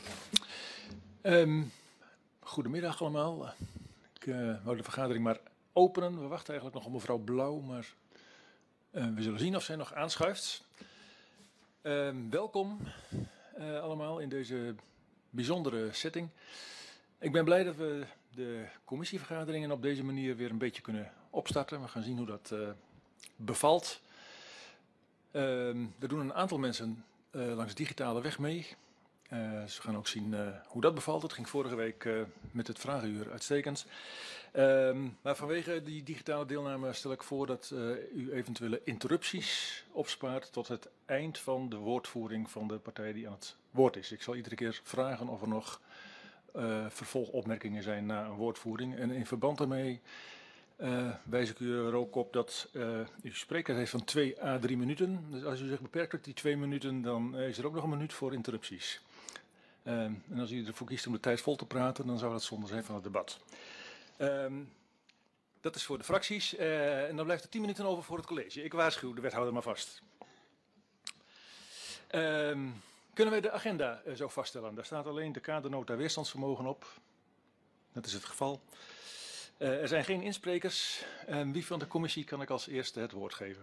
Goedemiddag allemaal. Ik wou de vergadering maar openen. We wachten eigenlijk nog op mevrouw Blauw, maar we zullen zien of zij nog aanschuift. Welkom allemaal in deze bijzondere setting. Ik ben blij dat we de commissievergaderingen op deze manier weer een beetje kunnen opstarten. We gaan zien hoe dat bevalt. Er doen een aantal mensen langs digitale weg mee. Ze gaan ook zien hoe dat bevalt. Het ging vorige week met het vragenuur uitstekend. Maar vanwege die digitale deelname stel ik voor dat u eventuele interrupties opspaart tot het eind van de woordvoering van de partij die aan het woord is. Ik zal iedere keer vragen of er nog vervolgopmerkingen zijn na een woordvoering. En in verband daarmee wijs ik u er ook op dat uw spreker heeft van 2 à 3 minuten. Dus als u zich beperkt tot die 2 minuten, dan is er ook nog een minuut voor interrupties. En als u ervoor kiest om de tijd vol te praten, dan zou dat zonde zijn van het debat. Dat is voor de fracties. En dan blijft er 10 minuten over voor het college. Ik waarschuw de wethouder maar vast. Kunnen wij de agenda zo vaststellen? Daar staat alleen de kadernota weerstandsvermogen op. Dat is het geval. Er zijn geen insprekers. Wie van de commissie kan ik als eerste het woord geven?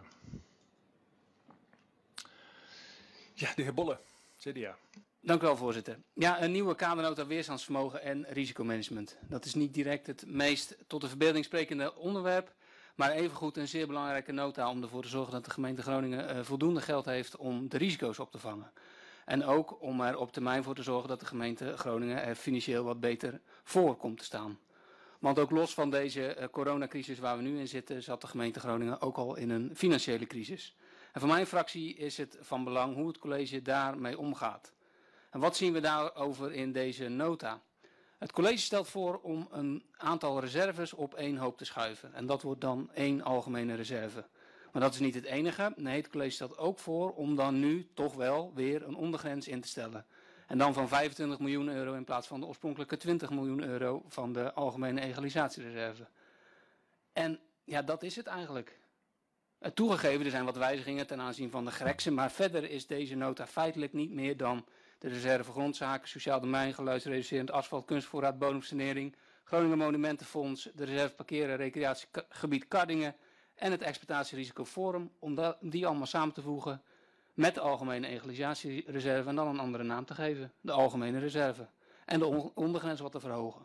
Ja, de heer Bolle, CDA. Dank u wel, voorzitter. Ja, een nieuwe kadernota weerstandsvermogen en risicomanagement. Dat is niet direct het meest tot de verbeelding sprekende onderwerp, maar evengoed een zeer belangrijke nota om ervoor te zorgen dat de gemeente Groningen voldoende geld heeft om de risico's op te vangen. En ook om er op termijn voor te zorgen dat de gemeente Groningen er financieel wat beter voor komt te staan. Want ook los van deze coronacrisis waar we nu in zitten, zat de gemeente Groningen ook al in een financiële crisis. En voor mijn fractie is het van belang hoe het college daarmee omgaat. En wat zien we daarover in deze nota? Het college stelt voor om een aantal reserves op één hoop te schuiven. En dat wordt dan 1 algemene reserve. Maar dat is niet het enige. Nee, het college stelt ook voor om dan nu toch wel weer een ondergrens in te stellen. En dan van 25 miljoen euro in plaats van de oorspronkelijke 20 miljoen euro van de algemene egalisatiereserve. En ja, dat is het eigenlijk. Toegegeven, er zijn wat wijzigingen ten aanzien van de Grekse, maar verder is deze nota feitelijk niet meer dan de reserve grondzaken, sociaal domein, geluidsreducerend asfalt, kunstvoorraad, bodemsanering, Groningen Monumentenfonds, de reserve parkeren, recreatiegebied Kardingen en het exploitatierisikoforum, om die allemaal samen te voegen met de algemene egalisatiereserve en dan een andere naam te geven, de algemene reserve, en de ondergrens wat te verhogen.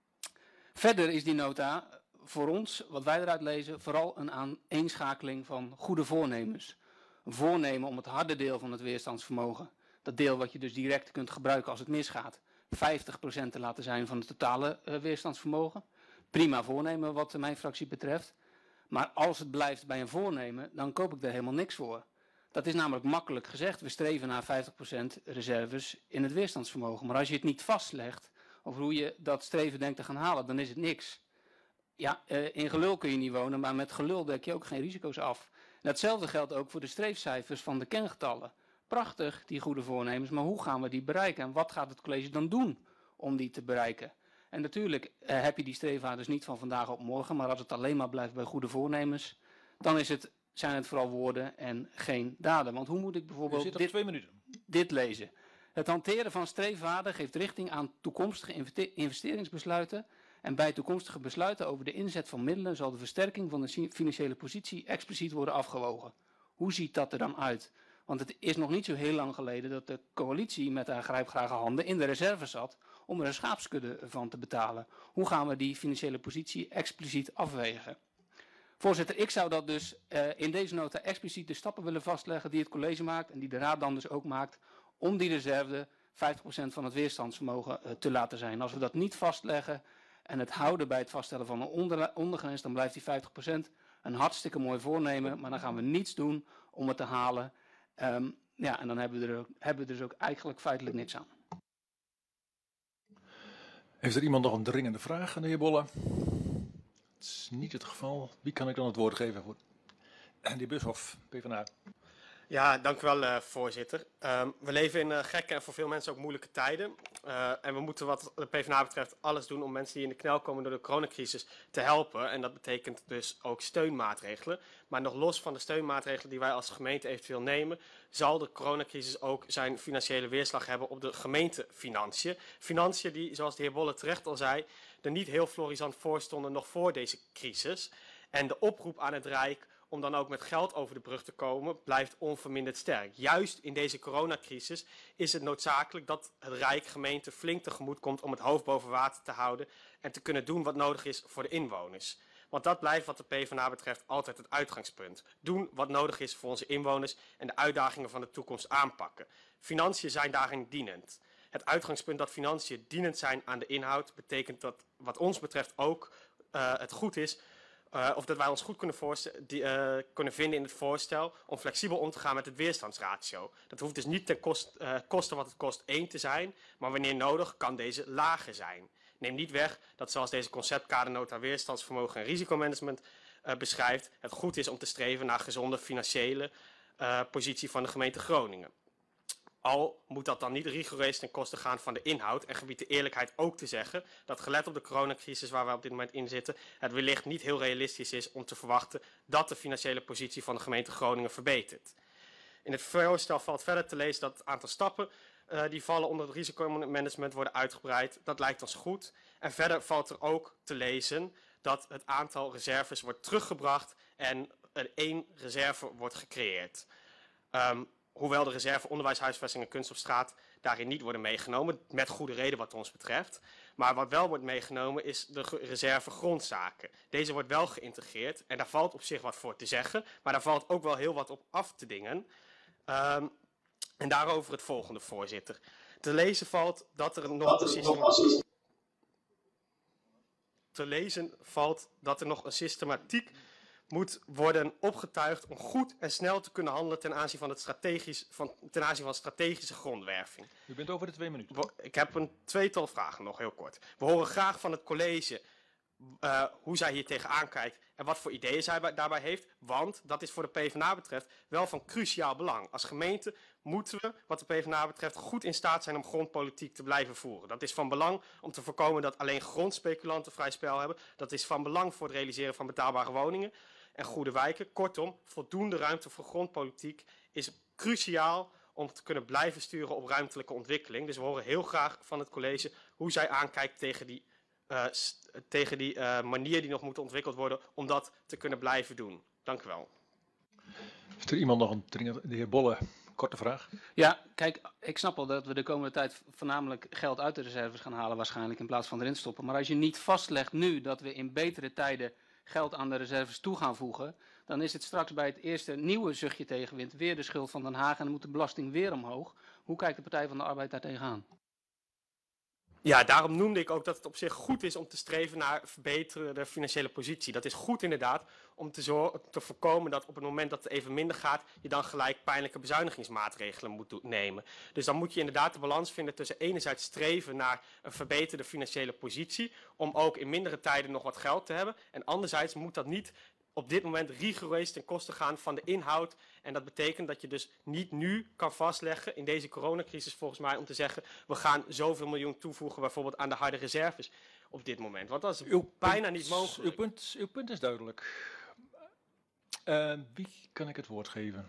Verder is die nota voor ons, wat wij eruit lezen, vooral een aaneenschakeling van goede voornemens. Een voornemen om het harde deel van het weerstandsvermogen, dat deel wat je dus direct kunt gebruiken als het misgaat, 50% te laten zijn van het totale weerstandsvermogen. Prima voornemen wat mijn fractie betreft. Maar als het blijft bij een voornemen, dan koop ik er helemaal niks voor. Dat is namelijk makkelijk gezegd. We streven naar 50% reserves in het weerstandsvermogen. Maar als je het niet vastlegt over hoe je dat streven denkt te gaan halen, dan is het niks. Ja, in gelul kun je niet wonen, maar met gelul dek je ook geen risico's af. En datzelfde geldt ook voor de streefcijfers van de kengetallen. Prachtig, die goede voornemens, maar hoe gaan we die bereiken? En wat gaat het college dan doen om die te bereiken? En natuurlijk heb je die streefwaardes niet van vandaag op morgen, maar als het alleen maar blijft bij goede voornemens, dan zijn het vooral woorden en geen daden. Want hoe moet ik bijvoorbeeld dit lezen? Het hanteren van streefwaarden geeft richting aan toekomstige investeringsbesluiten. En bij toekomstige besluiten over de inzet van middelen zal de versterking van de financiële positie expliciet worden afgewogen. Hoe ziet dat er dan uit? Want het is nog niet zo heel lang geleden dat de coalitie met haar grijpgrage handen in de reserve zat om er een schaapskudde van te betalen. Hoe gaan we die financiële positie expliciet afwegen? Voorzitter, ik zou dat dus in deze nota expliciet de stappen willen vastleggen die het college maakt en die de raad dan dus ook maakt om die reserve 50% van het weerstandsvermogen te laten zijn. Als we dat niet vastleggen en het houden bij het vaststellen van een ondergrens, dan blijft die 50% een hartstikke mooi voornemen, maar dan gaan we niets doen om het te halen. Ja, en dan hebben we er dus ook eigenlijk feitelijk niks aan. Heeft er iemand nog een dringende vraag aan de heer Bolle? Dat is niet het geval. Wie kan ik dan het woord geven voor? De heer Bushoff, PvdA. Ja, dank u wel, voorzitter. We leven in gekke en voor veel mensen ook moeilijke tijden. En we moeten wat de PvdA betreft alles doen om mensen die in de knel komen door de coronacrisis te helpen. En dat betekent dus ook steunmaatregelen. Maar nog los van de steunmaatregelen die wij als gemeente eventueel nemen, zal de coronacrisis ook zijn financiële weerslag hebben op de gemeentefinanciën. Financiën die, zoals de heer Bolle terecht al zei, er niet heel florisant voor stonden nog voor deze crisis. En de oproep aan het Rijk om dan ook met geld over de brug te komen, blijft onverminderd sterk. Juist in deze coronacrisis is het noodzakelijk dat het Rijk gemeente flink tegemoet komt om het hoofd boven water te houden en te kunnen doen wat nodig is voor de inwoners. Want dat blijft wat de PvdA betreft altijd het uitgangspunt. Doen wat nodig is voor onze inwoners en de uitdagingen van de toekomst aanpakken. Financiën zijn daarin dienend. Het uitgangspunt dat financiën dienend zijn aan de inhoud betekent dat wat ons betreft ook het goed is of dat wij ons goed kunnen vinden in het voorstel om flexibel om te gaan met het weerstandsratio. Dat hoeft dus niet ten koste wat het kost 1 te zijn, maar wanneer nodig kan deze lager zijn. Neem niet weg dat zoals deze conceptkadernota weerstandsvermogen en risicomanagement beschrijft, het goed is om te streven naar gezonde financiële positie van de gemeente Groningen. Al moet dat dan niet rigoureus ten koste gaan van de inhoud en gebiedt de eerlijkheid ook te zeggen dat gelet op de coronacrisis waar we op dit moment in zitten, het wellicht niet heel realistisch is om te verwachten dat de financiële positie van de gemeente Groningen verbetert. In het voorstel valt verder te lezen dat het aantal stappen die vallen onder het risicomanagement worden uitgebreid. Dat lijkt ons goed. En verder valt er ook te lezen dat het aantal reserves wordt teruggebracht en er 1 reserve wordt gecreëerd. Hoewel de reserve onderwijs, huisvesting en kunst op straat daarin niet worden meegenomen, met goede reden wat ons betreft. Maar wat wel wordt meegenomen is de reserve grondzaken. Deze wordt wel geïntegreerd en daar valt op zich wat voor te zeggen, maar daar valt ook wel heel wat op af te dingen. En daarover het volgende, voorzitter. Te lezen valt dat er nog een systematiek moet worden opgetuigd om goed en snel te kunnen handelen ten aanzien van strategische grondwerving. U bent over de 2 minuten. Ik heb een tweetal vragen nog, heel kort. We horen graag van het college hoe zij hier tegenaan kijkt en wat voor ideeën zij daarbij heeft. Want dat is voor de PvdA betreft wel van cruciaal belang. Als gemeente moeten we, wat de PvdA betreft, goed in staat zijn om grondpolitiek te blijven voeren. Dat is van belang om te voorkomen dat alleen grondspeculanten vrij spel hebben. Dat is van belang voor het realiseren van betaalbare woningen en goede wijken. Kortom, voldoende ruimte voor grondpolitiek is cruciaal om te kunnen blijven sturen op ruimtelijke ontwikkeling. Dus we horen heel graag van het college hoe zij aankijkt tegen die manier die nog moet ontwikkeld worden om dat te kunnen blijven doen. Dank u wel. Is er iemand nog een dringende? De heer Bolle, korte vraag. Ja, kijk, ik snap al dat we de komende tijd voornamelijk geld uit de reserves gaan halen waarschijnlijk in plaats van erin stoppen. Maar als je niet vastlegt nu dat we in betere tijden geld aan de reserves toe gaan voegen, dan is het straks bij het eerste nieuwe zuchtje tegenwind weer de schuld van Den Haag en dan moet de belasting weer omhoog. Hoe kijkt de Partij van de Arbeid daar tegenaan? Ja, daarom noemde ik ook dat het op zich goed is om te streven naar verbeterde financiële positie. Dat is goed inderdaad om te voorkomen dat op het moment dat het even minder gaat, je dan gelijk pijnlijke bezuinigingsmaatregelen moet nemen. Dus dan moet je inderdaad de balans vinden tussen enerzijds streven naar een verbeterde financiële positie, om ook in mindere tijden nog wat geld te hebben. En anderzijds moet dat niet op dit moment rigoureus ten koste gaan van de inhoud. En dat betekent dat je dus niet nu kan vastleggen in deze coronacrisis volgens mij om te zeggen we gaan zoveel miljoen toevoegen bijvoorbeeld aan de harde reserves op dit moment. Want dat is bijna niet mogelijk. Uw punt is duidelijk. Wie kan ik het woord geven?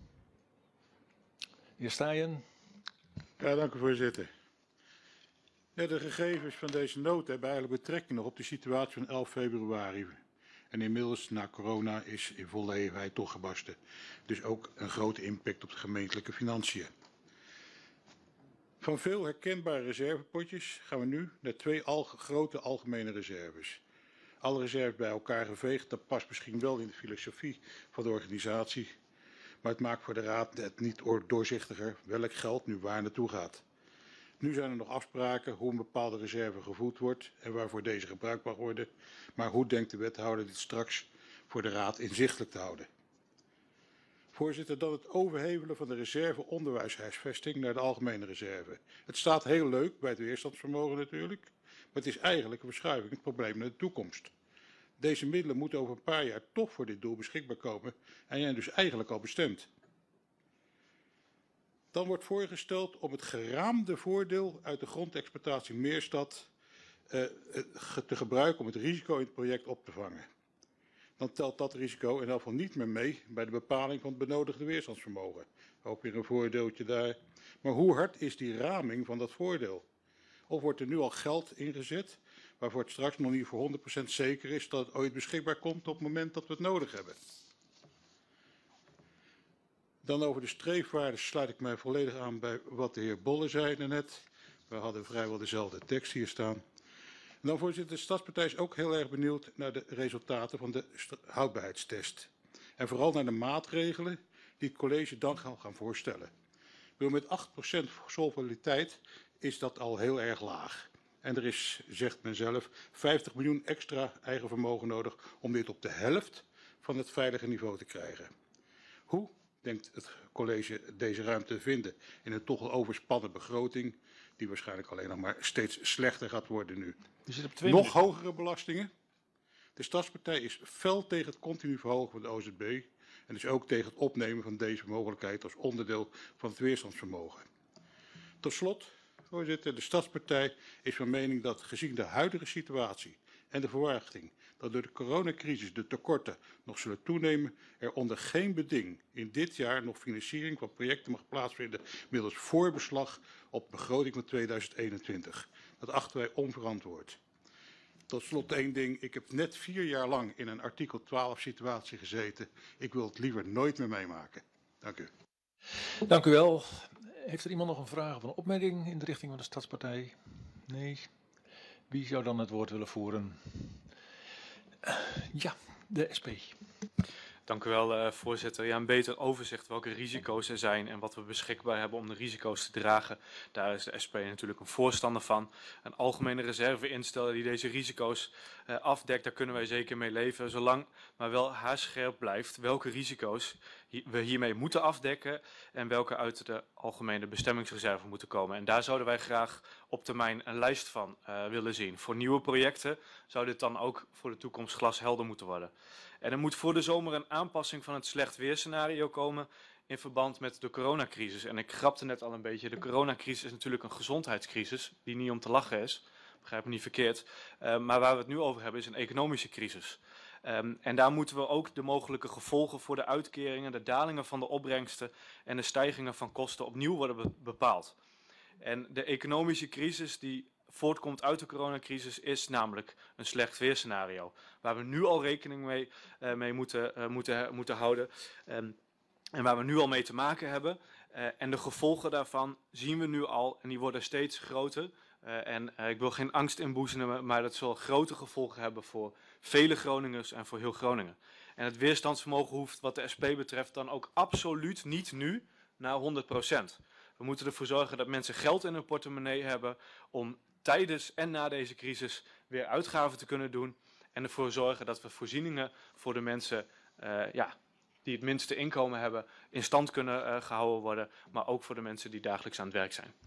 Heer Staaien. Ja, dank u voorzitter. Ja, de gegevens van deze nota hebben eigenlijk betrekking nog op de situatie van 11 februari. En inmiddels, na corona, is in volle eeuwigheid toch gebarsten. Dus ook een grote impact op de gemeentelijke financiën. Van veel herkenbare reservepotjes gaan we nu naar 2 grote algemene reserves. Alle reserves bij elkaar geveegd, dat past misschien wel in de filosofie van de organisatie. Maar het maakt voor de Raad het niet doorzichtiger welk geld nu waar naartoe gaat. Nu zijn er nog afspraken hoe een bepaalde reserve gevoed wordt en waarvoor deze gebruikt mag worden. Maar hoe denkt de wethouder dit straks voor de Raad inzichtelijk te houden? Voorzitter, dan het overhevelen van de reserve onderwijshuisvesting naar de algemene reserve. Het staat heel leuk bij het weerstandsvermogen natuurlijk, maar het is eigenlijk een verschuiving, het probleem naar de toekomst. Deze middelen moeten over een paar jaar toch voor dit doel beschikbaar komen en zijn dus eigenlijk al bestemd. Dan wordt voorgesteld om het geraamde voordeel uit de grondexploitatie Meerstad te gebruiken om het risico in het project op te vangen. Dan telt dat risico in elk geval niet meer mee bij de bepaling van het benodigde weerstandsvermogen. Ook weer een voordeeltje daar. Maar hoe hard is die raming van dat voordeel? Of wordt er nu al geld ingezet waarvoor het straks nog niet voor 100% zeker is dat het ooit beschikbaar komt op het moment dat we het nodig hebben? Dan over de streefwaarden sluit ik mij volledig aan bij wat de heer Bolle zei net. We hadden vrijwel dezelfde tekst hier staan. En dan voorzitter, de Stadspartij is ook heel erg benieuwd naar de resultaten van de houdbaarheidstest. En vooral naar de maatregelen die het college dan gaan voorstellen. Met 8% solvabiliteit is dat al heel erg laag. En er is, zegt men zelf, 50 miljoen extra eigen vermogen nodig om dit op de helft van het veilige niveau te krijgen. Hoe denkt het college deze ruimte te vinden in een toch al overspannen begroting, die waarschijnlijk alleen nog maar steeds slechter gaat worden nu? Je zit op 2 Nog minuten. hogere belastingen. De Stadspartij is fel tegen het continu verhogen van de OZB en dus ook tegen het opnemen van deze mogelijkheid als onderdeel van het weerstandsvermogen. Tot slot, voorzitter, de Stadspartij is van mening dat gezien de huidige situatie en de verwachting dat door de coronacrisis de tekorten nog zullen toenemen, er onder geen beding in dit jaar nog financiering van projecten mag plaatsvinden middels voorbeslag op de begroting van 2021. Dat achten wij onverantwoord. Tot slot één ding. Ik heb net 4 jaar lang in een artikel 12 situatie gezeten. Ik wil het liever nooit meer meemaken. Dank u. Dank u wel. Heeft er iemand nog een vraag of een opmerking in de richting van de Stadspartij? Nee. Wie zou dan het woord willen voeren? Ja, de SP. Dank u wel, voorzitter. Ja, een beter overzicht welke risico's er zijn en wat we beschikbaar hebben om de risico's te dragen. Daar is de SP natuurlijk een voorstander van. Een algemene reserve instellen die deze risico's afdekt, daar kunnen wij zeker mee leven. Zolang maar wel haarscherp blijft welke risico's we hiermee moeten afdekken en welke uit de algemene bestemmingsreserve moeten komen. En daar zouden wij graag op termijn een lijst van willen zien. Voor nieuwe projecten zou dit dan ook voor de toekomst glashelder moeten worden. En er moet voor de zomer een aanpassing van het slecht weerscenario komen in verband met de coronacrisis. En ik grapte net al een beetje, de coronacrisis is natuurlijk een gezondheidscrisis die niet om te lachen is. Begrijp me niet verkeerd. Maar waar we het nu over hebben is een economische crisis. En daar moeten we ook de mogelijke gevolgen voor de uitkeringen, de dalingen van de opbrengsten en de stijgingen van kosten opnieuw worden bepaald. En de economische crisis die voortkomt uit de coronacrisis is namelijk een slecht weerscenario. Waar we nu al rekening mee moeten houden en waar we nu al mee te maken hebben. En de gevolgen daarvan zien we nu al en die worden steeds groter. Ik wil geen angst inboezemen, maar dat zal grote gevolgen hebben voor vele Groningers en voor heel Groningen. En het weerstandsvermogen hoeft wat de SP betreft dan ook absoluut niet nu naar 100%. We moeten ervoor zorgen dat mensen geld in hun portemonnee hebben om tijdens en na deze crisis weer uitgaven te kunnen doen. En ervoor zorgen dat we voorzieningen voor de mensen die het minste inkomen hebben in stand kunnen gehouden worden. Maar ook voor de mensen die dagelijks aan het werk zijn.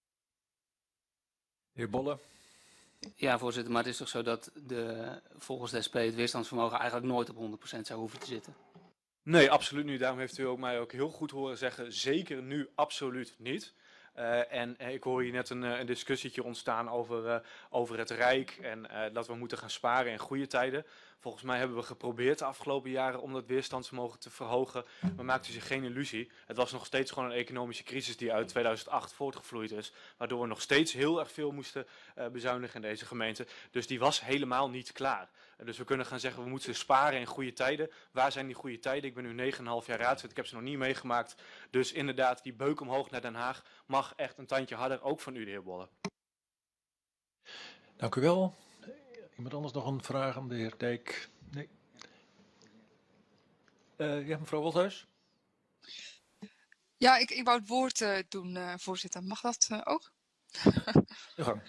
Heer Bolle. Ja, voorzitter, maar het is toch zo dat volgens de SP het weerstandsvermogen eigenlijk nooit op 100% zou hoeven te zitten? Nee, absoluut niet. Daarom heeft u ook mij ook heel goed horen zeggen, zeker nu absoluut niet. Ik hoor hier net een discussietje ontstaan over het Rijk en dat we moeten gaan sparen in goede tijden. Volgens mij hebben we geprobeerd de afgelopen jaren om dat weerstandsvermogen te verhogen. Maar maakt u zich geen illusie. Het was nog steeds gewoon een economische crisis die uit 2008 voortgevloeid is. Waardoor we nog steeds heel erg veel moesten bezuinigen in deze gemeente. Dus die was helemaal niet klaar. Dus we kunnen gaan zeggen we moeten sparen in goede tijden. Waar zijn die goede tijden? Ik ben nu 9,5 jaar raadslid. Ik heb ze nog niet meegemaakt. Dus inderdaad, die beuk omhoog naar Den Haag mag echt een tandje harder. Ook van u, de heer Bolle. Dank u wel. Iemand anders nog een vraag aan de heer Dijk? Nee. Ja, mevrouw Wolthuis? Ja, ik wou het woord doen, voorzitter. Mag dat ook? De gang.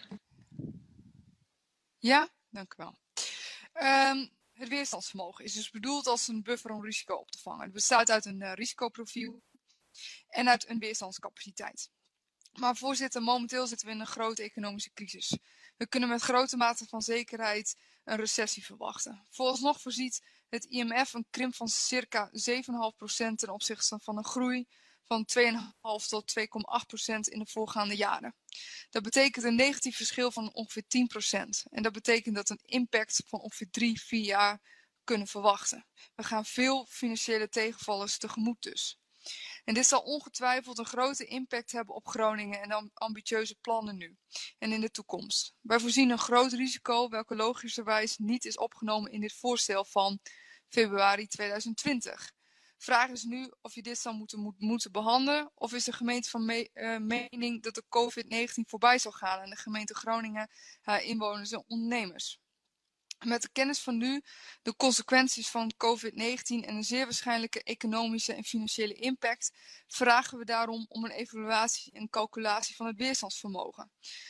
Ja, dank u wel. Het weerstandsvermogen is dus bedoeld als een buffer om risico op te vangen. Het bestaat uit een risicoprofiel en uit een weerstandscapaciteit. Maar voorzitter, momenteel zitten we in een grote economische crisis. We kunnen met grote mate van zekerheid een recessie verwachten. Vooralsnog voorziet het IMF een krimp van circa 7,5% ten opzichte van een groei van 2,5 tot 2,8% in de voorgaande jaren. Dat betekent een negatief verschil van ongeveer 10%. En dat betekent dat we een impact van ongeveer 3-4 jaar kunnen verwachten. We gaan veel financiële tegenvallers tegemoet dus. En dit zal ongetwijfeld een grote impact hebben op Groningen en ambitieuze plannen nu en in de toekomst. Wij voorzien een groot risico welke logischerwijs niet is opgenomen in dit voorstel van februari 2020. Vraag is nu of je dit zou moeten behandelen of is de gemeente van mening dat de COVID-19 voorbij zal gaan en de gemeente Groningen haar inwoners en ondernemers. Met de kennis van nu, de consequenties van COVID-19 en een zeer waarschijnlijke economische en financiële impact, vragen we daarom om een evaluatie en calculatie van het weerstandsvermogen.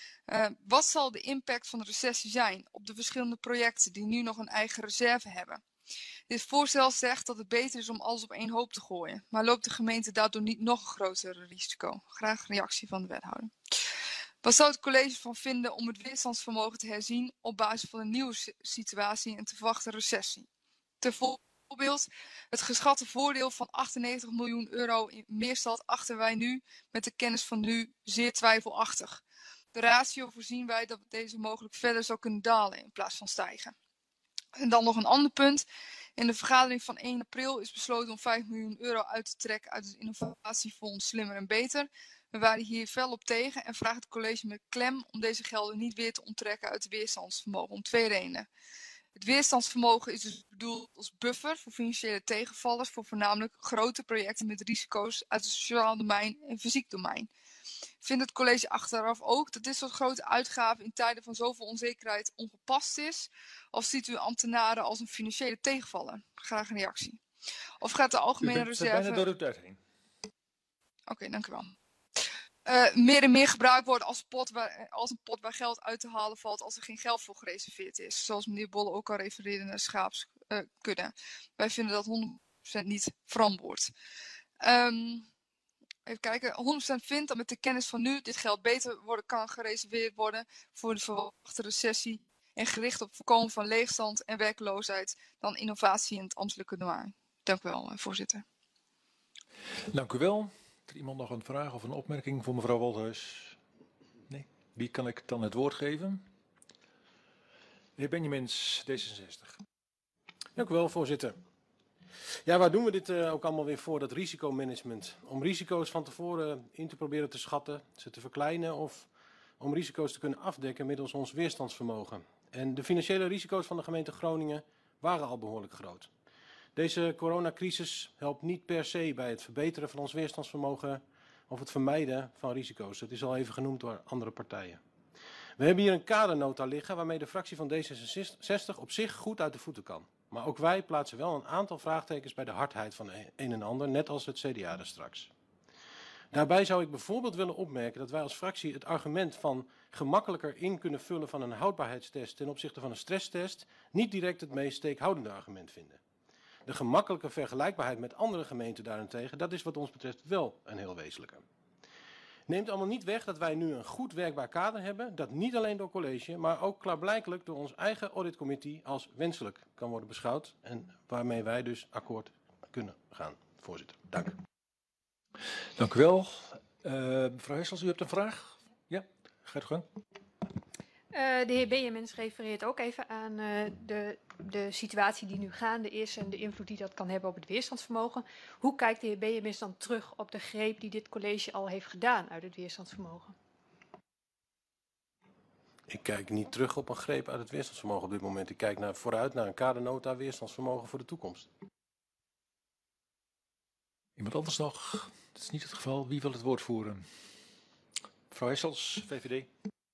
Wat zal de impact van de recessie zijn op de verschillende projecten die nu nog een eigen reserve hebben? Dit voorstel zegt dat het beter is om alles op één hoop te gooien, maar loopt de gemeente daardoor niet nog een groter risico? Graag een reactie van de wethouder. Wat zou het college van vinden om het weerstandsvermogen te herzien op basis van een nieuwe situatie en te verwachten recessie? Bijvoorbeeld, het geschatte voordeel van 98 miljoen euro in Meerstad achten wij nu met de kennis van nu zeer twijfelachtig. De ratio voorzien wij dat deze mogelijk verder zou kunnen dalen in plaats van stijgen. En dan nog een ander punt. In de vergadering van 1 april is besloten om 5 miljoen euro uit te trekken uit het innovatiefonds Slimmer en Beter. We waren hier fel op tegen en vragen het college met klem om deze gelden niet weer te onttrekken uit het weerstandsvermogen om 2 redenen. Het weerstandsvermogen is dus bedoeld als buffer voor financiële tegenvallers voor voornamelijk grote projecten met risico's uit het sociaal domein en fysiek domein. Vindt het college achteraf ook dat dit soort grote uitgaven in tijden van zoveel onzekerheid ongepast is? Of ziet u ambtenaren als een financiële tegenvaller? Graag een reactie. Of gaat de algemene reserve... bijna door de tijd heen. Oké, dank u wel. Meer en meer gebruikt worden als een pot waar geld uit te halen valt als er geen geld voor gereserveerd is. Zoals meneer Bolle ook al refereerde naar schaapskudde. Wij vinden dat 100% niet verantwoord. Even kijken, 100% vindt dat met de kennis van nu dit geld beter kan gereserveerd worden voor de verwachte recessie en gericht op voorkomen van leegstand en werkloosheid dan innovatie in het ambtelijke domein. Dank u wel, voorzitter. Dank u wel. Heeft er iemand nog een vraag of een opmerking voor mevrouw Woldhuis? Nee? Wie kan ik dan het woord geven? De heer Benjamins, D66. Dank u wel, voorzitter. Ja, waar doen we dit ook allemaal weer voor, dat risicomanagement? Om risico's van tevoren in te proberen te schatten, ze te verkleinen of om risico's te kunnen afdekken middels ons weerstandsvermogen. En de financiële risico's van de gemeente Groningen waren al behoorlijk groot. Deze coronacrisis helpt niet per se bij het verbeteren van ons weerstandsvermogen of het vermijden van risico's. Het is al even genoemd door andere partijen. We hebben hier een kadernota liggen waarmee de fractie van D66 op zich goed uit de voeten kan. Maar ook wij plaatsen wel een aantal vraagtekens bij de hardheid van een en ander, net als het CDA er straks. Daarbij zou ik bijvoorbeeld willen opmerken dat wij als fractie het argument van gemakkelijker in kunnen vullen van een houdbaarheidstest ten opzichte van een stresstest niet direct het meest steekhoudende argument vinden. De gemakkelijke vergelijkbaarheid met andere gemeenten daarentegen, dat is wat ons betreft wel een heel wezenlijke. Neemt allemaal niet weg dat wij nu een goed werkbaar kader hebben, dat niet alleen door college, maar ook klaarblijkelijk door ons eigen auditcommissie als wenselijk kan worden beschouwd en waarmee wij dus akkoord kunnen gaan. Voorzitter, dank. Dank u wel. Mevrouw Hessels, u hebt een vraag? Ja, ga je gang. De heer Benjamins refereert ook even aan de situatie die nu gaande is en de invloed die dat kan hebben op het weerstandsvermogen. Hoe kijkt de heer Benjamins dan terug op de greep die dit college al heeft gedaan uit het weerstandsvermogen? Ik kijk niet terug op een greep uit het weerstandsvermogen op dit moment. Ik kijk vooruit naar een kadernota weerstandsvermogen voor de toekomst. Iemand anders nog? Dat is niet het geval. Wie wil het woord voeren? Mevrouw Hessels, VVD.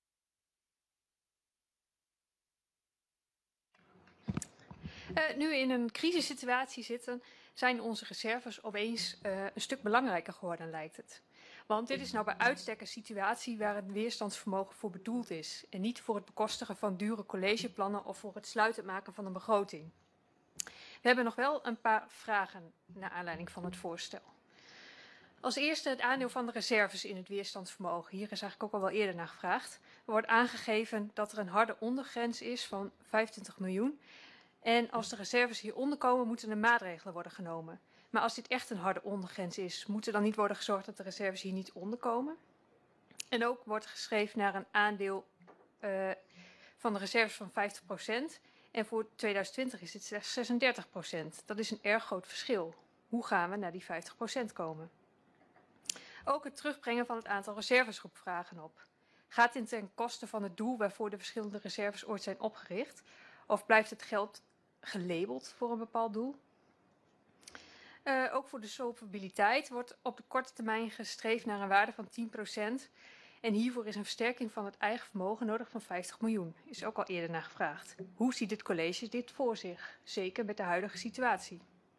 Nu we in een crisissituatie zitten, zijn onze reserves opeens een stuk belangrijker geworden, lijkt het. Want dit is nou bij uitstek een situatie waar het weerstandsvermogen voor bedoeld is. En niet voor het bekostigen van dure collegeplannen of voor het sluitend maken van een begroting. We hebben nog wel een paar vragen naar aanleiding van het voorstel. Als eerste het aandeel van de reserves in het weerstandsvermogen. Hier is eigenlijk ook al wel eerder naar gevraagd. Er wordt aangegeven dat er een harde ondergrens is van 25 miljoen. En als de reserves hieronder komen, moeten er maatregelen worden genomen. Maar als dit echt een harde ondergrens is, moet er dan niet worden gezorgd dat de reserves hier niet onderkomen? En ook wordt geschreven naar een aandeel van de reserves van 50%. En voor 2020 is dit slechts 36%. Dat is een erg groot verschil. Hoe gaan we naar die 50% komen? Ook het terugbrengen van het aantal reserves roept vragen op. Gaat dit ten koste van het doel waarvoor de verschillende reserves ooit zijn opgericht? Of blijft het geld gelabeld voor een bepaald doel? Ook voor de solvabiliteit wordt op de korte termijn gestreefd naar een waarde van 10%. En hiervoor is een versterking van het eigen vermogen nodig van 50 miljoen. Is ook al eerder naar gevraagd. Hoe ziet het college dit voor zich? Zeker met de huidige situatie.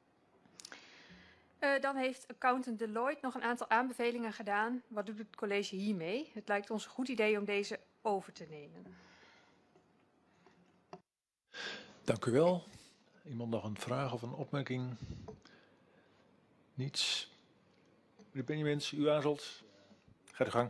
Dan heeft accountant Deloitte nog een aantal aanbevelingen gedaan. Wat doet het college hiermee? Het lijkt ons een goed idee om deze over te nemen. Dank u wel. Iemand nog een vraag of een opmerking? Niets. Meneer Benjamins, u aarzelt. Ga de gang.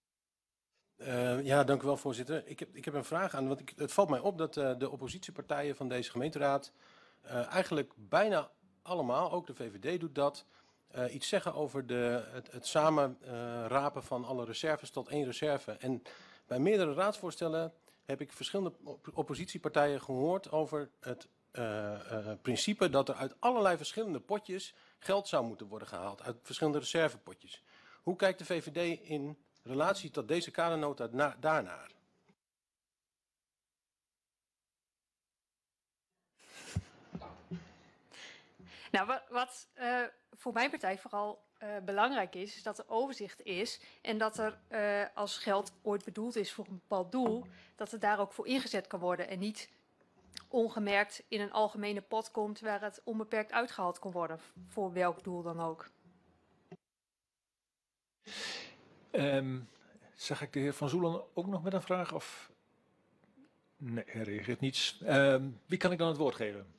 Ja, dank u wel, voorzitter. Ik heb een vraag aan, want het valt mij op dat de oppositiepartijen van deze gemeenteraad eigenlijk bijna allemaal, ook de VVD doet dat, iets zeggen over het samenrapen van alle reserves tot één reserve. En bij meerdere raadsvoorstellen heb ik verschillende oppositiepartijen gehoord over het principe dat er uit allerlei verschillende potjes geld zou moeten worden gehaald, uit verschillende reservepotjes. Hoe kijkt de VVD in relatie tot deze kadernota daarnaar? Nou, wat voor mijn partij vooral belangrijk is dat er overzicht is en dat er als geld ooit bedoeld is voor een bepaald doel, dat het daar ook voor ingezet kan worden en niet ongemerkt in een algemene pot komt waar het onbeperkt uitgehaald kan worden, voor welk doel dan ook. Zag ik de heer Van Zoelen ook nog met een vraag? Of? Nee, hij reageert niets. Wie kan ik dan het woord geven?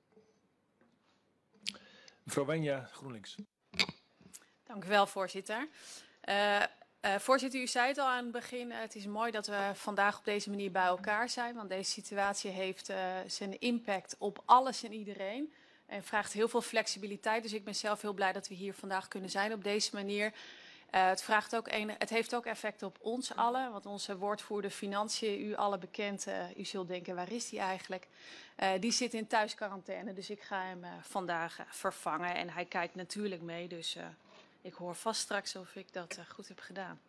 Mevrouw Wijnja, GroenLinks. Dank u wel, voorzitter. Voorzitter, u zei het al aan het begin. Het is mooi dat we vandaag op deze manier bij elkaar zijn. Want deze situatie heeft zijn impact op alles en iedereen. En vraagt heel veel flexibiliteit. Dus ik ben zelf heel blij dat we hier vandaag kunnen zijn op deze manier. Het heeft ook effect op ons allen. Want onze woordvoerder Financiën, u alle bekend, u zult denken, waar is die eigenlijk? Die zit in thuisquarantaine, dus ik ga hem vandaag vervangen. En hij kijkt natuurlijk mee, dus ik hoor vast straks of ik dat goed heb gedaan.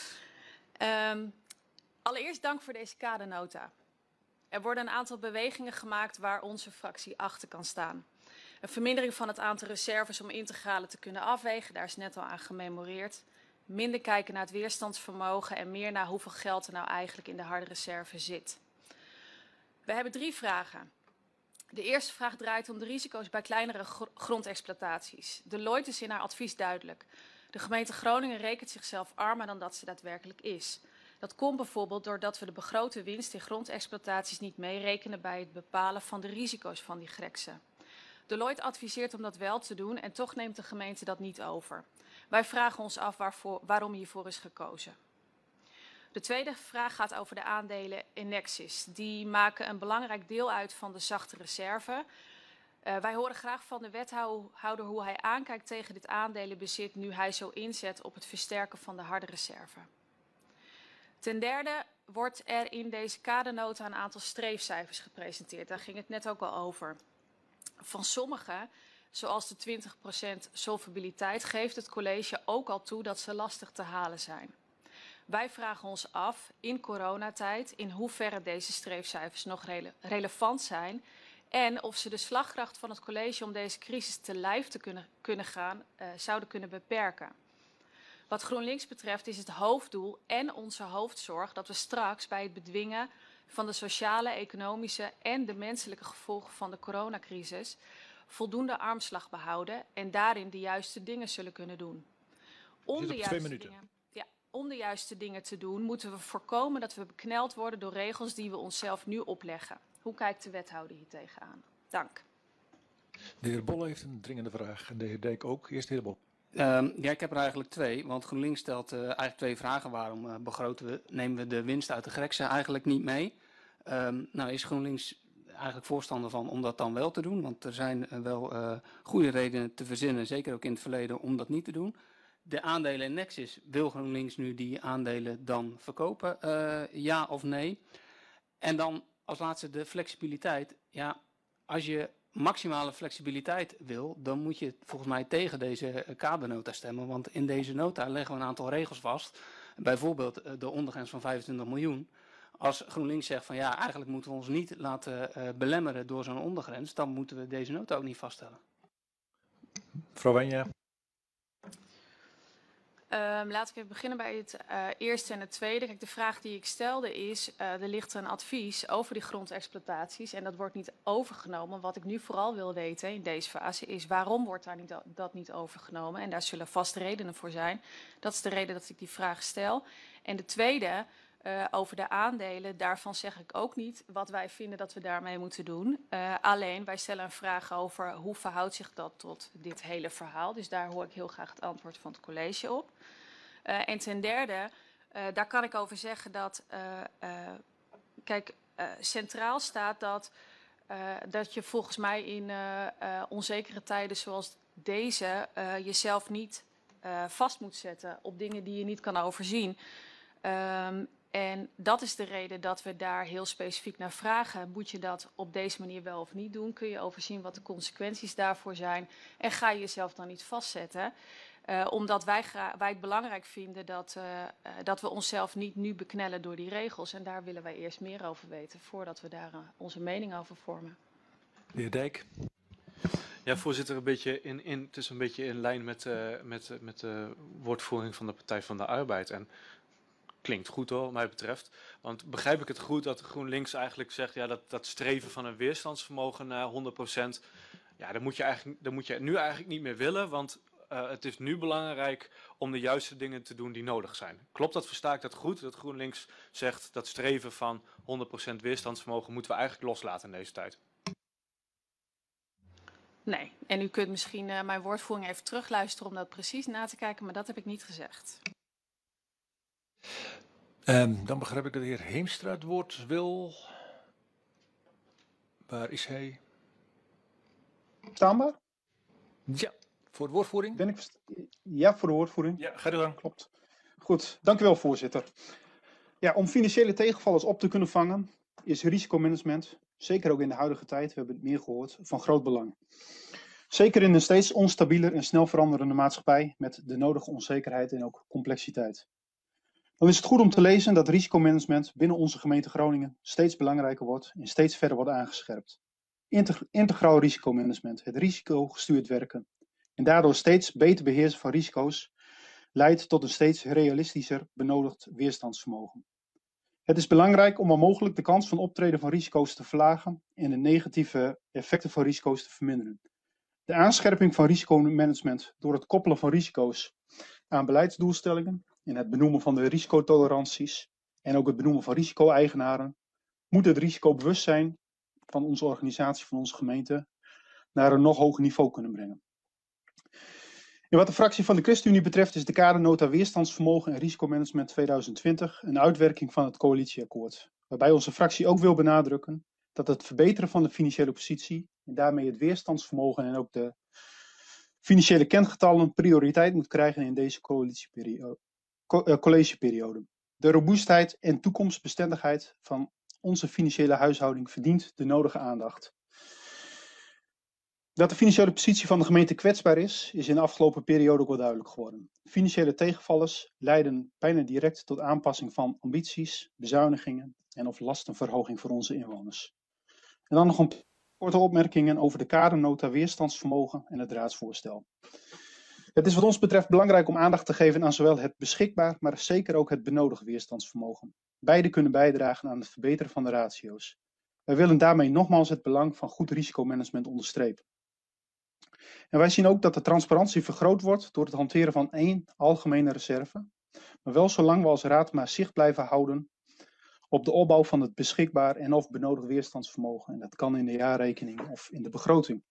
Allereerst dank voor deze kadernota. Er worden een aantal bewegingen gemaakt waar onze fractie achter kan staan. Een vermindering van het aantal reserves om integralen te kunnen afwegen, daar is net al aan gememoreerd. Minder kijken naar het weerstandsvermogen en meer naar hoeveel geld er nou eigenlijk in de harde reserve zit. We hebben 3 vragen. De eerste vraag draait om de risico's bij kleinere grondexploitaties. Deloitte is in haar advies duidelijk. De gemeente Groningen rekent zichzelf armer dan dat ze daadwerkelijk is. Dat komt bijvoorbeeld doordat we de begrote winst in grondexploitaties niet meerekenen bij het bepalen van de risico's van die greksen. Deloitte adviseert om dat wel te doen en toch neemt de gemeente dat niet over. Wij vragen ons af waarom hiervoor is gekozen. De tweede vraag gaat over de aandelen in Nexis. Die maken een belangrijk deel uit van de zachte reserve. Wij horen graag van de wethouder hoe hij aankijkt tegen dit aandelenbezit nu hij zo inzet op het versterken van de harde reserve. Ten derde wordt er in deze kadernota een aantal streefcijfers gepresenteerd. Daar ging het net ook al over. Van sommige, zoals de 20% solvabiliteit, geeft het college ook al toe dat ze lastig te halen zijn. Wij vragen ons af, in coronatijd, in hoeverre deze streefcijfers nog relevant zijn en of ze de slagkracht van het college om deze crisis te lijf te kunnen gaan, zouden kunnen beperken. Wat GroenLinks betreft is het hoofddoel en onze hoofdzorg dat we straks bij het bedwingen van de sociale, economische en de menselijke gevolgen van de coronacrisis voldoende armslag behouden en daarin de juiste dingen zullen kunnen doen. Om de juiste dingen te doen moeten we voorkomen dat we bekneld worden door regels die we onszelf nu opleggen. Hoe kijkt de wethouder hier tegenaan? Dank. De heer Bolle heeft een dringende vraag en de heer Dijk ook. Eerst de heer Bolle. Ja, ik heb er eigenlijk 2, want GroenLinks stelt eigenlijk 2 vragen. Waarom nemen we de winst uit de Grekse eigenlijk niet mee? Nou is GroenLinks eigenlijk voorstander van om dat dan wel te doen. Want er zijn wel goede redenen te verzinnen, zeker ook in het verleden, om dat niet te doen. De aandelen in Nexus, wil GroenLinks nu die aandelen dan verkopen? Ja of nee? En dan als laatste de flexibiliteit. Ja, als je maximale flexibiliteit wil, dan moet je volgens mij tegen deze kadernota stemmen. Want in deze nota leggen we een aantal regels vast. Bijvoorbeeld de ondergrens van 25 miljoen. Als GroenLinks zegt van ja, eigenlijk moeten we ons niet laten belemmeren door zo'n ondergrens, dan moeten we deze nota ook niet vaststellen. Mevrouw Wijnja. Laat ik even beginnen bij het eerste en het tweede. Kijk, de vraag die ik stelde is, er ligt een advies over die grondexploitaties en dat wordt niet overgenomen. Wat ik nu vooral wil weten in deze fase is, waarom wordt daar dat niet overgenomen? En daar zullen vast redenen voor zijn. Dat is de reden dat ik die vraag stel. En de tweede, over de aandelen, daarvan zeg ik ook niet wat wij vinden dat we daarmee moeten doen. Alleen, wij stellen een vraag over hoe verhoudt zich dat tot dit hele verhaal. Dus daar hoor ik heel graag het antwoord van het college op. En ten derde, daar kan ik over zeggen dat, centraal staat dat je volgens mij in onzekere tijden zoals deze jezelf niet vast moet zetten op dingen die je niet kan overzien. En dat is de reden dat we daar heel specifiek naar vragen. Moet je dat op deze manier wel of niet doen? Kun je overzien wat de consequenties daarvoor zijn? En ga je jezelf dan niet vastzetten? Omdat wij het belangrijk vinden dat we onszelf niet nu beknellen door die regels. En daar willen wij eerst meer over weten voordat we daar onze mening over vormen. De heer Dijk. Ja, voorzitter, het is een beetje in lijn met de woordvoering van de Partij van de Arbeid. En klinkt goed hoor, wat mij betreft. Want begrijp ik het goed dat GroenLinks eigenlijk zegt, ja, dat streven van een weerstandsvermogen naar 100%, ja, dat moet je nu eigenlijk niet meer willen, want het is nu belangrijk om de juiste dingen te doen die nodig zijn. Klopt dat, versta ik dat goed, dat GroenLinks zegt dat streven van 100% weerstandsvermogen moeten we eigenlijk loslaten in deze tijd? Nee, en u kunt misschien mijn woordvoering even terugluisteren om dat precies na te kijken, maar dat heb ik niet gezegd. Dan begrijp ik dat de heer Heemstra het woord wil. Waar is hij? Verstaanbaar? Ja, voor de woordvoering. Ja, voor de woordvoering. Ja, ga er dan. Klopt. Goed, dank u wel, voorzitter. Ja, om financiële tegenvallers op te kunnen vangen is risicomanagement, zeker ook in de huidige tijd, we hebben het meer gehoord, van groot belang. Zeker in een steeds onstabieler en snel veranderende maatschappij met de nodige onzekerheid en ook complexiteit. Dan is het goed om te lezen dat risicomanagement binnen onze gemeente Groningen steeds belangrijker wordt en steeds verder wordt aangescherpt. Integraal risicomanagement, het risicogestuurd werken en daardoor steeds beter beheersen van risico's leidt tot een steeds realistischer benodigd weerstandsvermogen. Het is belangrijk om waar mogelijk de kans van optreden van risico's te verlagen en de negatieve effecten van risico's te verminderen. De aanscherping van risicomanagement door het koppelen van risico's aan beleidsdoelstellingen en het benoemen van de risicotoleranties en ook het benoemen van risico-eigenaren moet het risicobewustzijn van onze organisatie, van onze gemeente, naar een nog hoger niveau kunnen brengen. En wat de fractie van de ChristenUnie betreft is de kadernota Weerstandsvermogen en Risicomanagement 2020 een uitwerking van het coalitieakkoord, waarbij onze fractie ook wil benadrukken dat het verbeteren van de financiële positie en daarmee het weerstandsvermogen en ook de financiële kengetallen prioriteit moet krijgen in deze collegeperiode. De robuustheid en toekomstbestendigheid van onze financiële huishouding verdient de nodige aandacht. Dat de financiële positie van de gemeente kwetsbaar is in de afgelopen periode ook wel duidelijk geworden. Financiële tegenvallers leiden bijna direct tot aanpassing van ambities, bezuinigingen en of lastenverhoging voor onze inwoners. En dan nog een korte opmerkingen over de kadernota weerstandsvermogen en het raadsvoorstel. Het is wat ons betreft belangrijk om aandacht te geven aan zowel het beschikbaar, maar zeker ook het benodigde weerstandsvermogen. Beide kunnen bijdragen aan het verbeteren van de ratio's. Wij willen daarmee nogmaals het belang van goed risicomanagement onderstrepen. En wij zien ook dat de transparantie vergroot wordt door het hanteren van één algemene reserve, maar wel zolang we als raad maar zicht blijven houden op de opbouw van het beschikbaar en of benodigd weerstandsvermogen. En dat kan in de jaarrekening of in de begroting.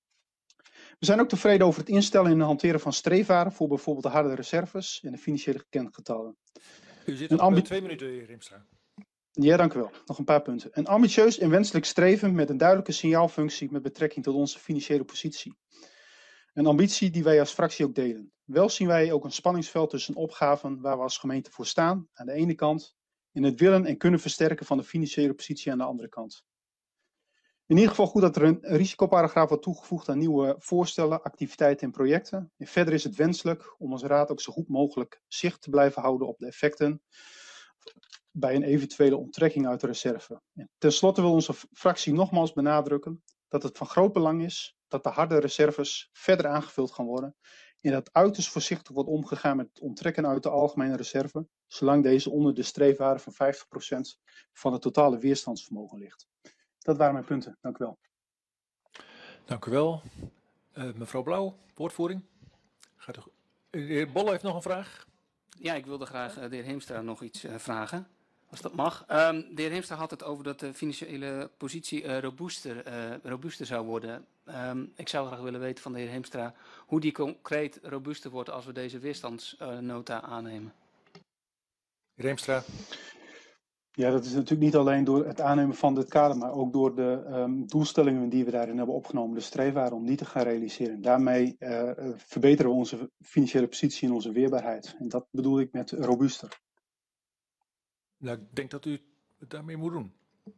We zijn ook tevreden over het instellen en hanteren van streefwaarden voor bijvoorbeeld de harde reserves en de financiële kengetallen. U zit op 2 minuten, heer Rimstra. Ja, dank u wel. Nog een paar punten. Een ambitieus en wenselijk streven met een duidelijke signaalfunctie met betrekking tot onze financiële positie. Een ambitie die wij als fractie ook delen. Wel zien wij ook een spanningsveld tussen opgaven waar we als gemeente voor staan, aan de ene kant, en het willen en kunnen versterken van de financiële positie aan de andere kant. In ieder geval goed dat er een risicoparagraaf wordt toegevoegd aan nieuwe voorstellen, activiteiten en projecten. En verder is het wenselijk om als raad ook zo goed mogelijk zicht te blijven houden op de effecten bij een eventuele onttrekking uit de reserve. En ten slotte wil onze fractie nogmaals benadrukken dat het van groot belang is dat de harde reserves verder aangevuld gaan worden en dat uiterst voorzichtig wordt omgegaan met het onttrekken uit de algemene reserve, zolang deze onder de streefwaarde van 50% van het totale weerstandsvermogen ligt. Dat waren mijn punten. Dank u wel. Dank u wel. Mevrouw Blauw, woordvoering. De heer Bolle heeft nog een vraag. Ja, ik wilde graag de heer Heemstra nog iets vragen, als dat mag. De heer Heemstra had het over dat de financiële positie robuuster zou worden. Ik zou graag willen weten van de heer Heemstra hoe die concreet robuuster wordt als we deze weerstandsnota aannemen. Heer Heemstra. Ja, dat is natuurlijk niet alleen door het aannemen van dit kader, maar ook door de doelstellingen die we daarin hebben opgenomen, de streefwaarden om die te gaan realiseren. Daarmee verbeteren we onze financiële positie en onze weerbaarheid. En dat bedoel ik met robuuster. Nou, ik denk dat u het daarmee moet doen.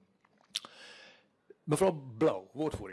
Mevrouw Blauw, woordvoering.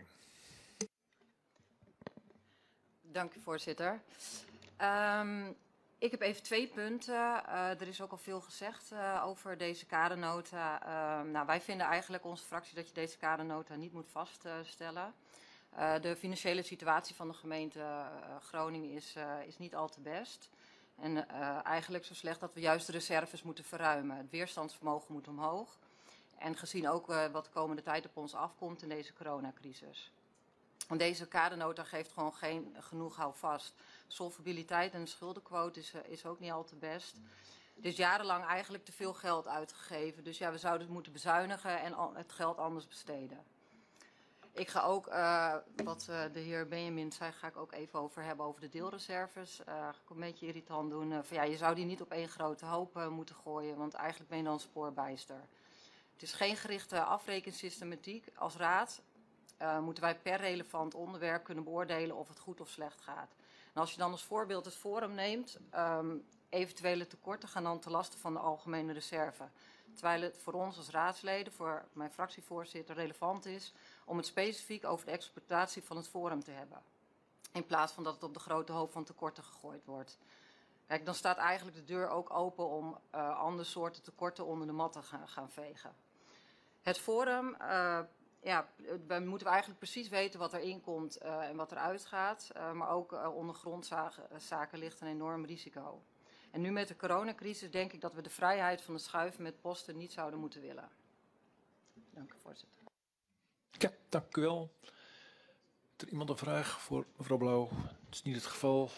Dank u, voorzitter. Ik heb even 2 punten. Er is ook al veel gezegd over deze kadernota. Nou, wij vinden eigenlijk, onze fractie, dat je deze kadernota niet moet vaststellen. De financiële situatie van de gemeente Groningen is niet al te best. En eigenlijk zo slecht dat we juist de reserves moeten verruimen. Het weerstandsvermogen moet omhoog. En gezien ook wat de komende tijd op ons afkomt in deze coronacrisis. Want deze kadernota geeft gewoon geen genoeg houvast. Solvabiliteit en de schuldenquote is ook niet al te best. Er is jarenlang eigenlijk te veel geld uitgegeven. Dus ja, we zouden het moeten bezuinigen en het geld anders besteden. Ik ga ook, wat de heer Benjamin zei, ga ik ook even over hebben over de deelreserves. Ga ik een beetje irritant doen. Ja, je zou die niet op één grote hoop moeten gooien, want eigenlijk ben je dan spoorbijster. Het is geen gerichte afrekensystematiek. Als raad moeten wij per relevant onderwerp kunnen beoordelen of het goed of slecht gaat. En als je dan als voorbeeld het Forum neemt, eventuele tekorten gaan dan ten laste van de algemene reserve. Terwijl het voor ons als raadsleden, voor mijn fractievoorzitter, relevant is om het specifiek over de exploitatie van het Forum te hebben. In plaats van dat het op de grote hoop van tekorten gegooid wordt. Kijk, dan staat eigenlijk de deur ook open om andere soorten tekorten onder de mat te gaan vegen. Het Forum, ja, we moeten eigenlijk precies weten wat erin komt en wat eruit gaat. Maar ook onder grondzaken ligt een enorm risico. En nu met de coronacrisis denk ik dat we de vrijheid van het schuiven met posten niet zouden moeten willen. Dank u, voorzitter. Ja, dank u wel. Heeft er iemand een vraag voor mevrouw Blauw? Dat is niet het geval.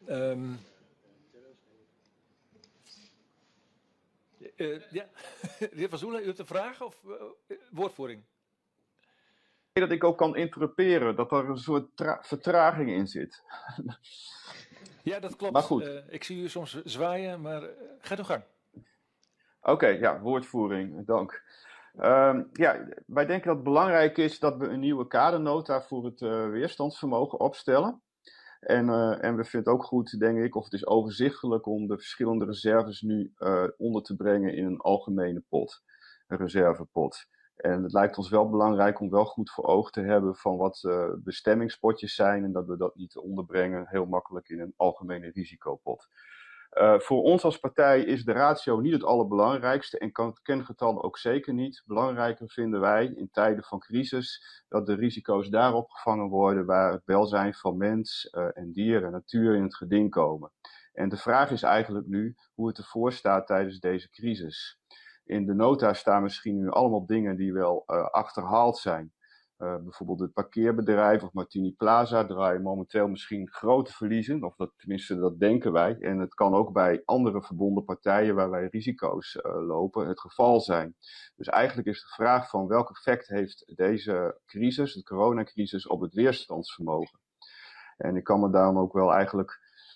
Ja, de heer Van Zoelen, u hebt een vraag of woordvoering? Dat ik ook kan interpreteren, dat er een soort vertraging in zit. Ja, dat klopt. Maar goed. Ik zie u soms zwaaien, maar ga uw gang. Oké, ja, woordvoering, dank. Ja, wij denken dat het belangrijk is dat we een nieuwe kadernota voor het weerstandsvermogen opstellen. En we vinden het ook goed, denk ik, of het is overzichtelijk om de verschillende reserves nu onder te brengen in een algemene pot, een reservepot. En het lijkt ons wel belangrijk om wel goed voor ogen te hebben van wat bestemmingspotjes zijn en dat we dat niet onderbrengen heel makkelijk in een algemene risicopot. Voor ons als partij is de ratio niet het allerbelangrijkste en kan het kengetal ook zeker niet. Belangrijker vinden wij in tijden van crisis dat de risico's daar opgevangen worden waar het welzijn van mens en dier en natuur in het geding komen. En de vraag is eigenlijk nu hoe het ervoor staat tijdens deze crisis. In de nota staan misschien nu allemaal dingen die wel achterhaald zijn. Bijvoorbeeld het parkeerbedrijf of Martini Plaza draaien momenteel misschien grote verliezen. Of tenminste, dat denken wij. En het kan ook bij andere verbonden partijen waar wij risico's lopen het geval zijn. Dus eigenlijk is de vraag van welk effect heeft deze crisis, de coronacrisis, op het weerstandsvermogen. En ik kan me daarom ook wel eigenlijk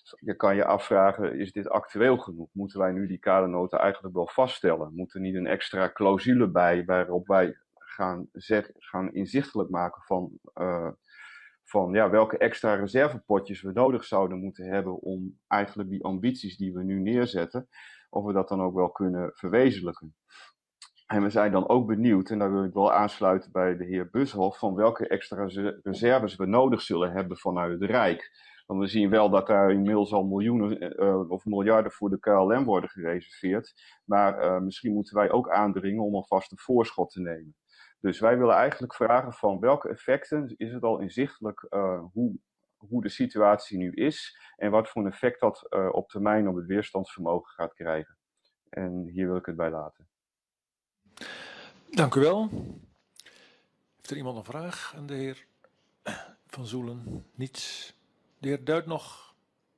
je kan je afvragen, is dit actueel genoeg? Moeten wij nu die kadernota eigenlijk wel vaststellen? Moet er niet een extra clausule bij waarop wij gaan inzichtelijk maken van welke extra reservepotjes we nodig zouden moeten hebben om eigenlijk die ambities die we nu neerzetten, of we dat dan ook wel kunnen verwezenlijken. En we zijn dan ook benieuwd, en daar wil ik wel aansluiten bij de heer Bushoff, van welke extra reserves we nodig zullen hebben vanuit het Rijk. Want we zien wel dat daar inmiddels al miljoenen of miljarden voor de KLM worden gereserveerd. Maar misschien moeten wij ook aandringen om alvast een voorschot te nemen. Dus wij willen eigenlijk vragen van welke effecten is het al inzichtelijk hoe de situatie nu is en wat voor een effect dat op termijn op het weerstandsvermogen gaat krijgen. En hier wil ik het bij laten. Dank u wel. Heeft er iemand een vraag aan de heer Van Zoelen? Niets. De heer Duit nog?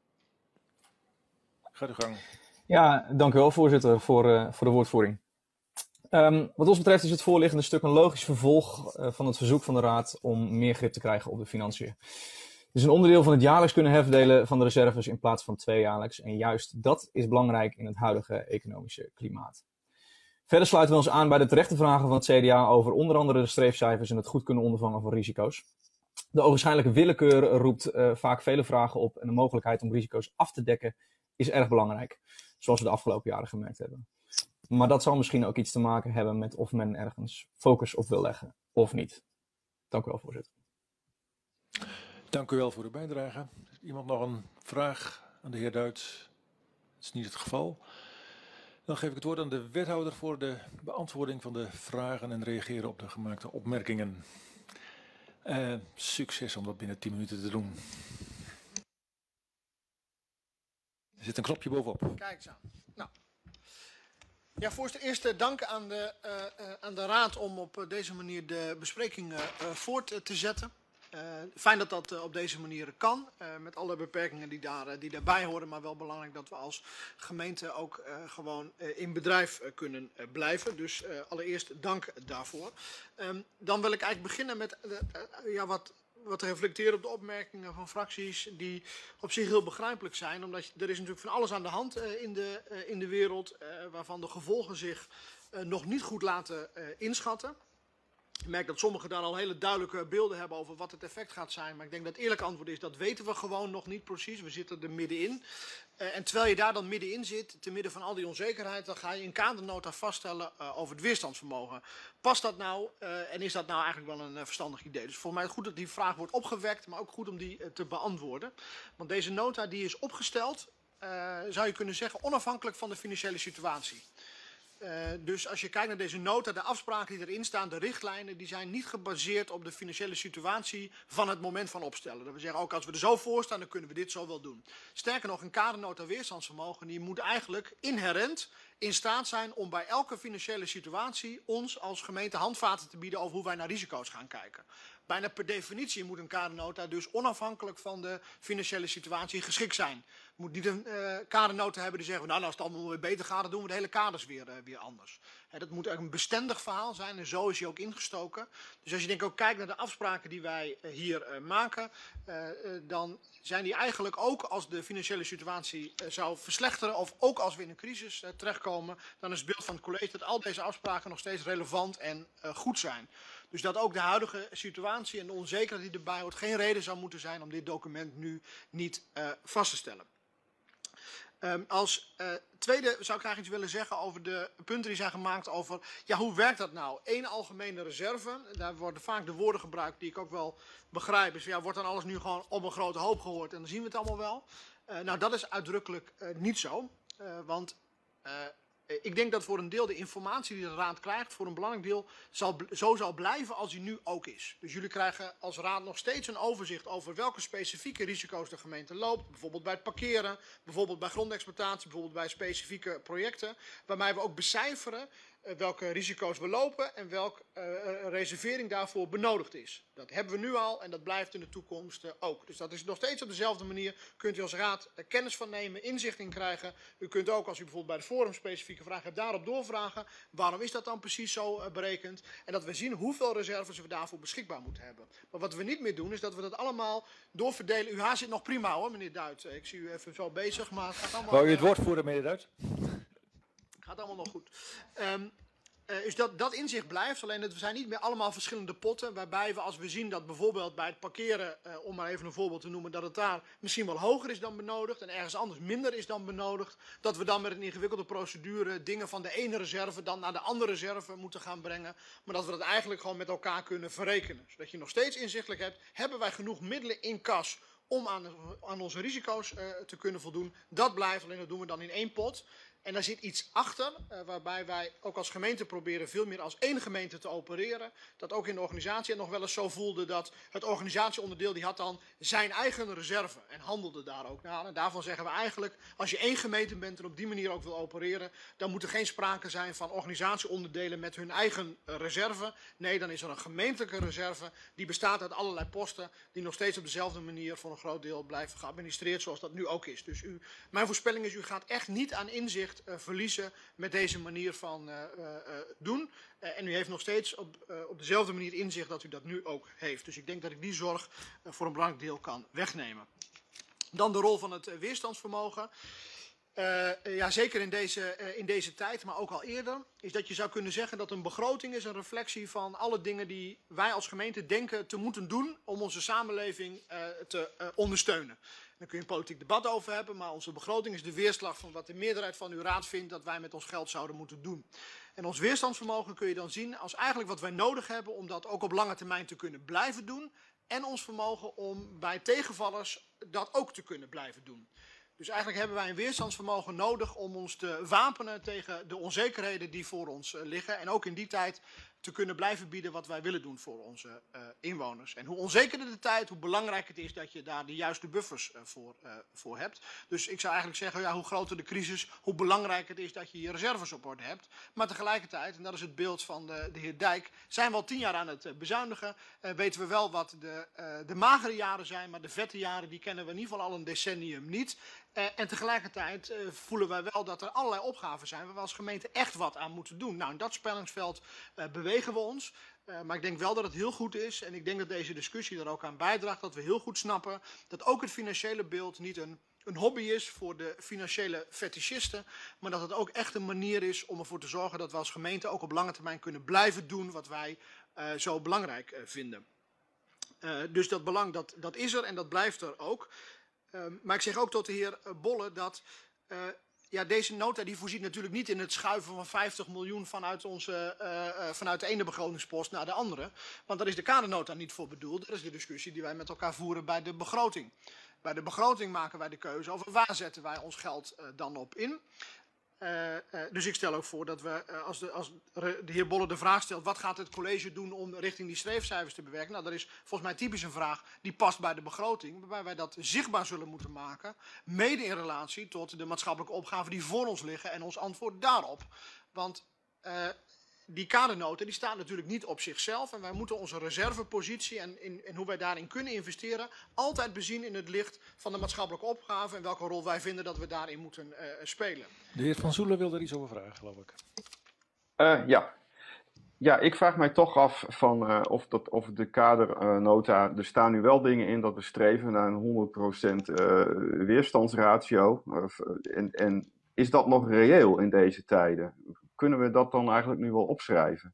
Ga uw gang. Ja, dank u wel, voorzitter, voor de woordvoering. Wat ons betreft is het voorliggende stuk een logisch vervolg van het verzoek van de Raad om meer grip te krijgen op de financiën. Het is een onderdeel van het jaarlijks kunnen herdelen van de reserves in plaats van tweejaarlijks. En juist dat is belangrijk in het huidige economische klimaat. Verder sluiten we ons aan bij de terechte vragen van het CDA over onder andere de streefcijfers en het goed kunnen ondervangen van risico's. De ogenschijnlijke willekeur roept vaak vele vragen op en de mogelijkheid om risico's af te dekken is erg belangrijk, zoals we de afgelopen jaren gemerkt hebben. Maar dat zal misschien ook iets te maken hebben met of men ergens focus op wil leggen of niet. Dank u wel, voorzitter. Dank u wel voor uw bijdrage. Heeft iemand nog een vraag aan de heer Duits? Dat is niet het geval. Dan geef ik het woord aan de wethouder voor de beantwoording van de vragen en reageren op de gemaakte opmerkingen. Succes om dat binnen 10 minuten te doen. Er zit een knopje bovenop. Kijk eens aan. Nou. Ja, voorzitter, eerst dank aan de Raad om op deze manier de bespreking voort te zetten. Fijn dat dat op deze manier kan, met alle beperkingen die daarbij horen, maar wel belangrijk dat we als gemeente ook gewoon in bedrijf kunnen blijven. Dus allereerst dank daarvoor. Dan wil ik eigenlijk beginnen met wat reflecteren op de opmerkingen van fracties die op zich heel begrijpelijk zijn. Omdat er is natuurlijk van alles aan de hand in de wereld waarvan de gevolgen zich nog niet goed laten inschatten. Ik merk dat sommigen daar al hele duidelijke beelden hebben over wat het effect gaat zijn. Maar ik denk dat het eerlijk antwoord is, dat weten we gewoon nog niet precies. We zitten er middenin. En terwijl je daar dan middenin zit, te midden van al die onzekerheid, dan ga je een kadernota vaststellen over het weerstandsvermogen. Past dat nou en is dat nou eigenlijk wel een verstandig idee? Dus voor mij goed dat die vraag wordt opgewekt, maar ook goed om die te beantwoorden. Want deze nota die is opgesteld, zou je kunnen zeggen, onafhankelijk van de financiële situatie. Dus als je kijkt naar deze nota, de afspraken die erin staan, de richtlijnen, die zijn niet gebaseerd op de financiële situatie van het moment van opstellen. Dat we zeggen, ook als we er zo voor staan, dan kunnen we dit zo wel doen. Sterker nog, een kadernota weerstandsvermogen, die moet eigenlijk inherent in staat zijn om bij elke financiële situatie ons als gemeente handvaten te bieden over hoe wij naar risico's gaan kijken. Bijna per definitie moet een kadernota dus onafhankelijk van de financiële situatie geschikt zijn. Je moet niet een kadernota hebben die zeggen, nou als het allemaal weer beter gaat, dan doen we de hele kaders weer anders. Dat moet een bestendig verhaal zijn en zo is hij ook ingestoken. Dus als je denk ook kijkt naar de afspraken die wij hier maken, dan zijn die eigenlijk ook als de financiële situatie zou verslechteren of ook als we in een crisis terechtkomen, dan is het beeld van het college dat al deze afspraken nog steeds relevant en goed zijn. Dus dat ook de huidige situatie en de onzekerheid die erbij hoort geen reden zou moeten zijn om dit document nu niet vast te stellen. Als tweede zou ik eigenlijk iets willen zeggen over de punten die zijn gemaakt over, ja, hoe werkt dat nou? Eén algemene reserve, daar worden vaak de woorden gebruikt die ik ook wel begrijp. Is, ja, wordt dan alles nu gewoon op een grote hoop gehoord en dan zien we het allemaal wel? Nou, dat is uitdrukkelijk niet zo, want ik denk dat voor een deel de informatie die de Raad krijgt, voor een belangrijk deel zo zal blijven als die nu ook is. Dus jullie krijgen als Raad nog steeds een overzicht over welke specifieke risico's de gemeente loopt. Bijvoorbeeld bij het parkeren, bijvoorbeeld bij grondexploitatie, bijvoorbeeld bij specifieke projecten. Waarbij we ook becijferen welke risico's we lopen en welke reservering daarvoor benodigd is. Dat hebben we nu al en dat blijft in de toekomst ook. Dus dat is nog steeds op dezelfde manier. Kunt u als raad kennis van nemen, inzicht in krijgen. U kunt ook, als u bijvoorbeeld bij het forum specifieke vragen hebt, daarop doorvragen. Waarom is dat dan precies zo berekend? En dat we zien hoeveel reserves we daarvoor beschikbaar moeten hebben. Maar wat we niet meer doen, is dat we dat allemaal doorverdelen. Uw haar zit nog prima hoor, meneer Duit. Ik zie u even zo bezig, maar het gaat allemaal... Wou je het woord voeren, meneer Duit? Gaat allemaal nog goed. Dus dat inzicht blijft, alleen we zijn niet meer allemaal verschillende potten, waarbij we als we zien dat bijvoorbeeld bij het parkeren, om maar even een voorbeeld te noemen, dat het daar misschien wel hoger is dan benodigd en ergens anders minder is dan benodigd, dat we dan met een ingewikkelde procedure dingen van de ene reserve dan naar de andere reserve moeten gaan brengen, maar dat we dat eigenlijk gewoon met elkaar kunnen verrekenen. Zodat je nog steeds inzichtelijk hebt, hebben wij genoeg middelen in kas om aan onze risico's te kunnen voldoen. Dat blijft, alleen dat doen we dan in één pot. En daar zit iets achter, waarbij wij ook als gemeente proberen veel meer als één gemeente te opereren. Dat ook in de organisatie het nog wel eens zo voelde dat het organisatieonderdeel die had dan zijn eigen reserve en handelde daar ook naar. En daarvan zeggen we eigenlijk, als je één gemeente bent en op die manier ook wil opereren, dan moet er geen sprake zijn van organisatieonderdelen met hun eigen reserve. Nee, dan is er een gemeentelijke reserve die bestaat uit allerlei posten die nog steeds op dezelfde manier voor een groot deel blijven geadministreerd zoals dat nu ook is. Dus mijn voorspelling is, u gaat echt niet aan inzicht verliezen met deze manier van doen. En u heeft nog steeds op dezelfde manier inzicht dat u dat nu ook heeft. Dus ik denk dat ik die zorg voor een belangrijk deel kan wegnemen. Dan de rol van het weerstandsvermogen. Ja, zeker in deze tijd, maar ook al eerder, is dat je zou kunnen zeggen dat een begroting is een reflectie van alle dingen die wij als gemeente denken te moeten doen om onze samenleving te ondersteunen. Daar kun je een politiek debat over hebben, maar onze begroting is de weerslag van wat de meerderheid van uw raad vindt dat wij met ons geld zouden moeten doen. En ons weerstandsvermogen kun je dan zien als eigenlijk wat wij nodig hebben om dat ook op lange termijn te kunnen blijven doen. En ons vermogen om bij tegenvallers dat ook te kunnen blijven doen. Dus eigenlijk hebben wij een weerstandsvermogen nodig om ons te wapenen tegen de onzekerheden die voor ons liggen. En ook in die tijd te kunnen blijven bieden wat wij willen doen voor onze inwoners. En hoe onzekerder de tijd, hoe belangrijk het is dat je daar de juiste buffers voor hebt. Dus ik zou eigenlijk zeggen, ja, hoe groter de crisis, hoe belangrijk het is dat je je reserves op orde hebt. Maar tegelijkertijd, en dat is het beeld van de heer Dijk, zijn we al 10 jaar aan het bezuinigen. Weten we wel wat de magere jaren zijn, maar de vette jaren die kennen we in ieder geval al een decennium niet. En tegelijkertijd voelen wij wel dat er allerlei opgaven zijn waar we als gemeente echt wat aan moeten doen. Nou, in dat spanningsveld bewegen we ons. Maar ik denk wel dat het heel goed is, en ik denk dat deze discussie er ook aan bijdraagt, dat we heel goed snappen dat ook het financiële beeld niet een hobby is voor de financiële fetischisten, maar dat het ook echt een manier is om ervoor te zorgen dat we als gemeente ook op lange termijn kunnen blijven doen wat wij zo belangrijk vinden. Dus dat belang dat is er en dat blijft er ook. Maar ik zeg ook tot de heer Bolle dat ja, deze nota die voorziet natuurlijk niet in het schuiven van 50 miljoen vanuit de ene begrotingspost naar de andere. Want daar is de kadernota niet voor bedoeld. Dat is de discussie die wij met elkaar voeren bij de begroting. Bij de begroting maken wij de keuze over waar zetten wij ons geld dan op in. Dus ik stel ook voor dat we, als de heer Bolle de vraag stelt, wat gaat het college doen om richting die streefcijfers te bewerken? Nou, dat is volgens mij typisch een vraag die past bij de begroting, waarbij wij dat zichtbaar zullen moeten maken, mede in relatie tot de maatschappelijke opgaven die voor ons liggen en ons antwoord daarop. Want die kadernota die staat natuurlijk niet op zichzelf en wij moeten onze reservepositie en hoe wij daarin kunnen investeren altijd bezien in het licht van de maatschappelijke opgave en welke rol wij vinden dat we daarin moeten spelen. De heer Van Zoelen wil er iets over vragen, geloof ik. Ja, ik vraag mij toch af van of de kadernota, er staan nu wel dingen in dat we streven naar een 100% weerstandsratio. En is dat nog reëel in deze tijden? Kunnen we dat dan eigenlijk nu wel opschrijven?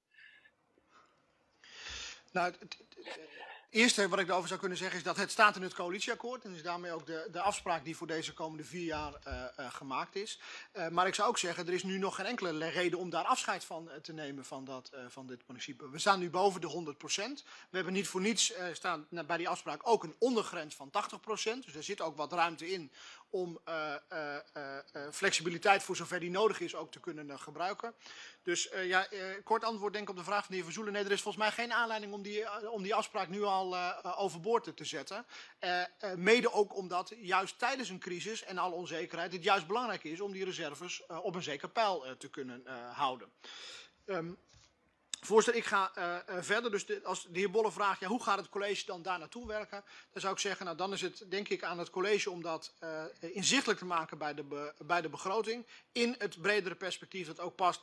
Nou, het eerste wat ik daarover zou kunnen zeggen is dat het staat in het coalitieakkoord. En is daarmee ook de afspraak die voor deze komende 4 jaar gemaakt is. Maar ik zou ook zeggen, er is nu nog geen enkele reden om daar afscheid van te nemen van dit principe. We staan nu boven de 100%. We hebben niet voor niets staan bij die afspraak ook een ondergrens van 80%. Dus er zit ook wat ruimte in om flexibiliteit voor zover die nodig is ook te kunnen gebruiken. Dus kort antwoord denk ik op de vraag van de heer Verzoelen. Nee, er is volgens mij geen aanleiding om die afspraak nu al overboord te zetten. Mede ook omdat juist tijdens een crisis en alle onzekerheid het juist belangrijk is om die reserves op een zeker peil te kunnen houden. Voorzitter, ik ga verder. Dus als de heer Bolle vraagt, ja, hoe gaat het college dan daar naartoe werken? Dan zou ik zeggen, nou, dan is het denk ik aan het college om dat inzichtelijk te maken bij de begroting. In het bredere perspectief dat ook past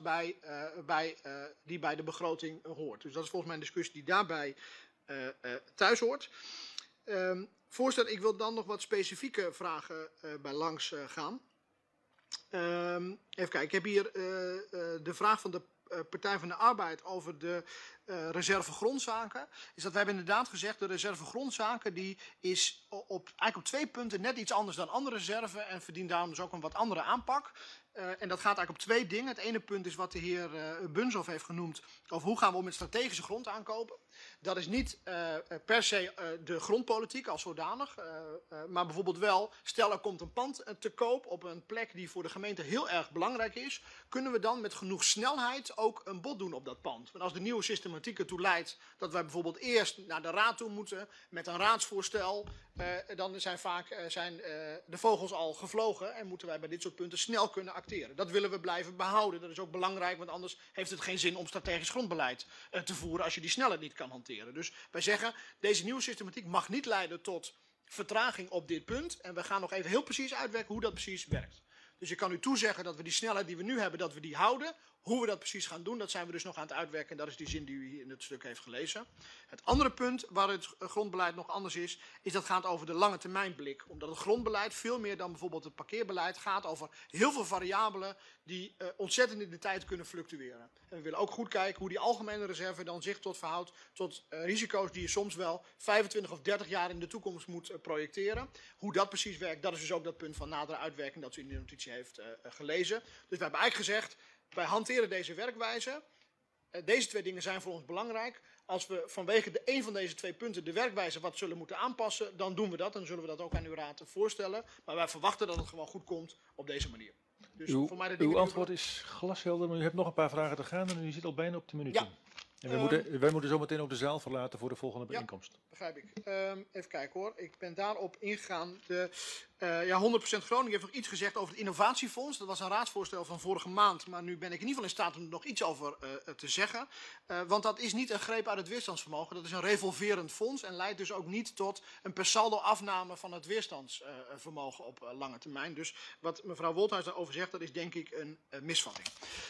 die bij de begroting hoort. Dus dat is volgens mij een discussie die daarbij thuis hoort. Voorzitter, ik wil dan nog wat specifieke vragen bij langs gaan. Even kijken, ik heb hier de vraag van de Partij van de Arbeid over de reserve grondzaken. Is dat we hebben inderdaad gezegd, de reserve grondzaken die is eigenlijk op 2 punten net iets anders dan andere reserve en verdient daarom dus ook een wat andere aanpak. En dat gaat eigenlijk op 2 dingen. Het ene punt is wat de heer Bunshoff heeft genoemd over hoe gaan we om met strategische grond aankopen. Dat is niet per se de grondpolitiek als zodanig, maar bijvoorbeeld wel, stel er komt een pand te koop op een plek die voor de gemeente heel erg belangrijk is, kunnen we dan met genoeg snelheid ook een bod doen op dat pand. Want als de nieuwe systematiek ertoe leidt dat wij bijvoorbeeld eerst naar de raad toe moeten met een raadsvoorstel, dan zijn vaak de vogels al gevlogen en moeten wij bij dit soort punten snel kunnen acteren. Dat willen we blijven behouden. Dat is ook belangrijk, want anders heeft het geen zin om strategisch grondbeleid te voeren als je die snelheid niet kan hanteren. Dus wij zeggen, deze nieuwe systematiek mag niet leiden tot vertraging op dit punt. En we gaan nog even heel precies uitwerken hoe dat precies werkt. Dus ik kan u toezeggen dat we die snelheid die we nu hebben, dat we die houden. Hoe we dat precies gaan doen, dat zijn we dus nog aan het uitwerken. En dat is die zin die u hier in het stuk heeft gelezen. Het andere punt waar het grondbeleid nog anders is dat gaat over de lange termijn blik. Omdat het grondbeleid veel meer dan bijvoorbeeld het parkeerbeleid gaat over heel veel variabelen die ontzettend in de tijd kunnen fluctueren. En we willen ook goed kijken hoe die algemene reserve dan zich verhoudt tot risico's die je soms wel 25 of 30 jaar in de toekomst moet projecteren. Hoe dat precies werkt, dat is dus ook dat punt van nadere uitwerking dat u in de notitie heeft gelezen. Dus we hebben eigenlijk gezegd, wij hanteren deze werkwijze. Deze 2 dingen zijn voor ons belangrijk. Als we vanwege een van deze 2 punten de werkwijze wat zullen moeten aanpassen, dan doen we dat. Dan zullen we dat ook aan uw raad voorstellen. Maar wij verwachten dat het gewoon goed komt op deze manier. Dus voor mij uw antwoord is glashelder, maar u hebt nog een paar vragen te gaan en u zit al bijna op de minuten. Ja. En wij moeten zo meteen ook de zaal verlaten voor de volgende bijeenkomst. Ja, begrijp ik. Even kijken hoor. Ik ben daarop ingegaan. 100% Groningen heeft nog iets gezegd over het innovatiefonds. Dat was een raadsvoorstel van vorige maand. Maar nu ben ik in ieder geval in staat om er nog iets over te zeggen. Want dat is niet een greep uit het weerstandsvermogen. Dat is een revolverend fonds. En leidt dus ook niet tot een per saldo afname van het weerstandsvermogen op lange termijn. Dus wat mevrouw Wolthuis daarover zegt, dat is denk ik een misvatting.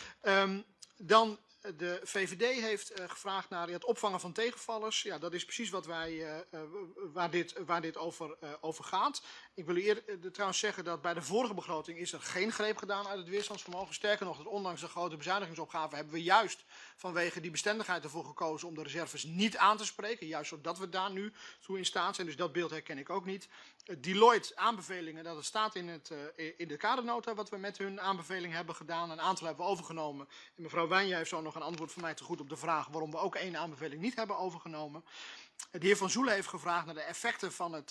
Dan de VVD heeft gevraagd naar het opvangen van tegenvallers. Ja, dat is precies wat waar dit over gaat. Ik wil u eerder trouwens zeggen dat bij de vorige begroting is er geen greep gedaan uit het weerstandsvermogen. Sterker nog, dat ondanks de grote bezuinigingsopgave hebben we juist vanwege die bestendigheid ervoor gekozen om de reserves niet aan te spreken. Juist zodat we daar nu toe in staat zijn. Dus dat beeld herken ik ook niet. Deloitte aanbevelingen, dat het staat in de kadernota wat we met hun aanbevelingen hebben gedaan. Een aantal hebben we overgenomen. En mevrouw Wijnja heeft zo nog een antwoord van mij te goed op de vraag waarom we ook 1 aanbeveling niet hebben overgenomen. De heer Van Zoelen heeft gevraagd naar de effecten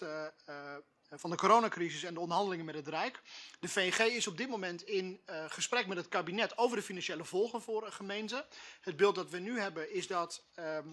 van de coronacrisis en de onderhandelingen met het Rijk. De VNG is op dit moment in gesprek met het kabinet over de financiële gevolgen voor gemeenten. Het beeld dat we nu hebben is dat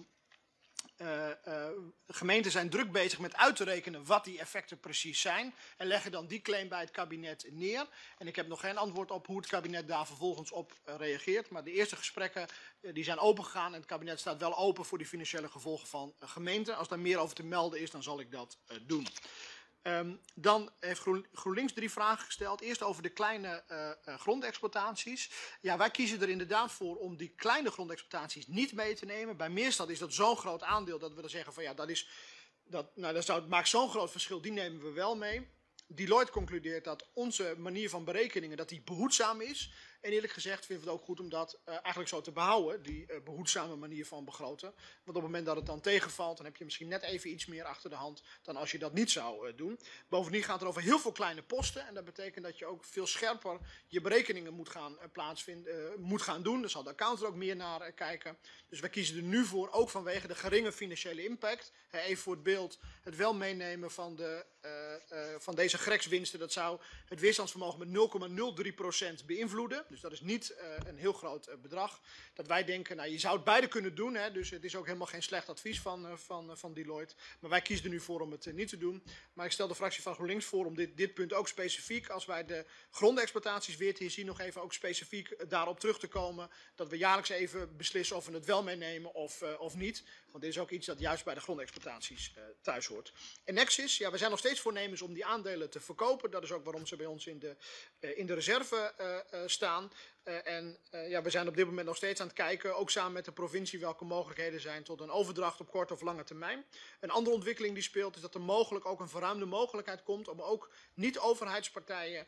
gemeenten zijn druk bezig met uit te rekenen wat die effecten precies zijn. En leggen dan die claim bij het kabinet neer. En ik heb nog geen antwoord op hoe het kabinet daar vervolgens op reageert. Maar de eerste gesprekken die zijn opengegaan. En het kabinet staat wel open voor die financiële gevolgen van gemeenten. Als daar meer over te melden is, dan zal ik dat doen. Dan heeft GroenLinks 3 vragen gesteld. Eerst over de kleine grondexploitaties. Ja, wij kiezen er inderdaad voor om die kleine grondexploitaties niet mee te nemen. Bij Meerstad is dat zo'n groot aandeel dat we dan zeggen van ja, dat maakt zo'n groot verschil, die nemen we wel mee. Deloitte concludeert dat onze manier van berekeningen dat die behoedzaam is. En eerlijk gezegd vinden we het ook goed om dat eigenlijk zo te behouden, die behoedzame manier van begroten. Want op het moment dat het dan tegenvalt, dan heb je misschien net even iets meer achter de hand dan als je dat niet zou doen. Bovendien gaat het over heel veel kleine posten. En dat betekent dat je ook veel scherper je berekeningen moet gaan doen. Daar zal de accountant ook meer naar kijken. Dus wij kiezen er nu voor, ook vanwege de geringe financiële impact. Even voor het beeld, het wel meenemen van deze grekswinsten. Dat zou het weerstandsvermogen met 0,03% beïnvloeden. dus dat is niet een heel groot bedrag. Dat wij denken, nou, je zou het beide kunnen doen, hè, dus het is ook helemaal geen slecht advies van Deloitte. Maar wij kiezen er nu voor om het niet te doen. Maar ik stel de fractie van GroenLinks voor om dit punt ook specifiek, als wij de grondexploitaties weer te zien, nog even ook specifiek daarop terug te komen. Dat we jaarlijks even beslissen of we het wel meenemen of niet. Want dit is ook iets dat juist bij de grondexploitaties thuis hoort. En Nexis, ja, we zijn nog steeds voornemens om die aandelen te verkopen. Dat is ook waarom ze bij ons in de reserve staan. Ja, we zijn op dit moment nog steeds aan het kijken, ook samen met de provincie, welke mogelijkheden zijn tot een overdracht op korte of lange termijn. Een andere ontwikkeling die speelt is dat er mogelijk ook een verruimde mogelijkheid komt om ook niet-overheidspartijen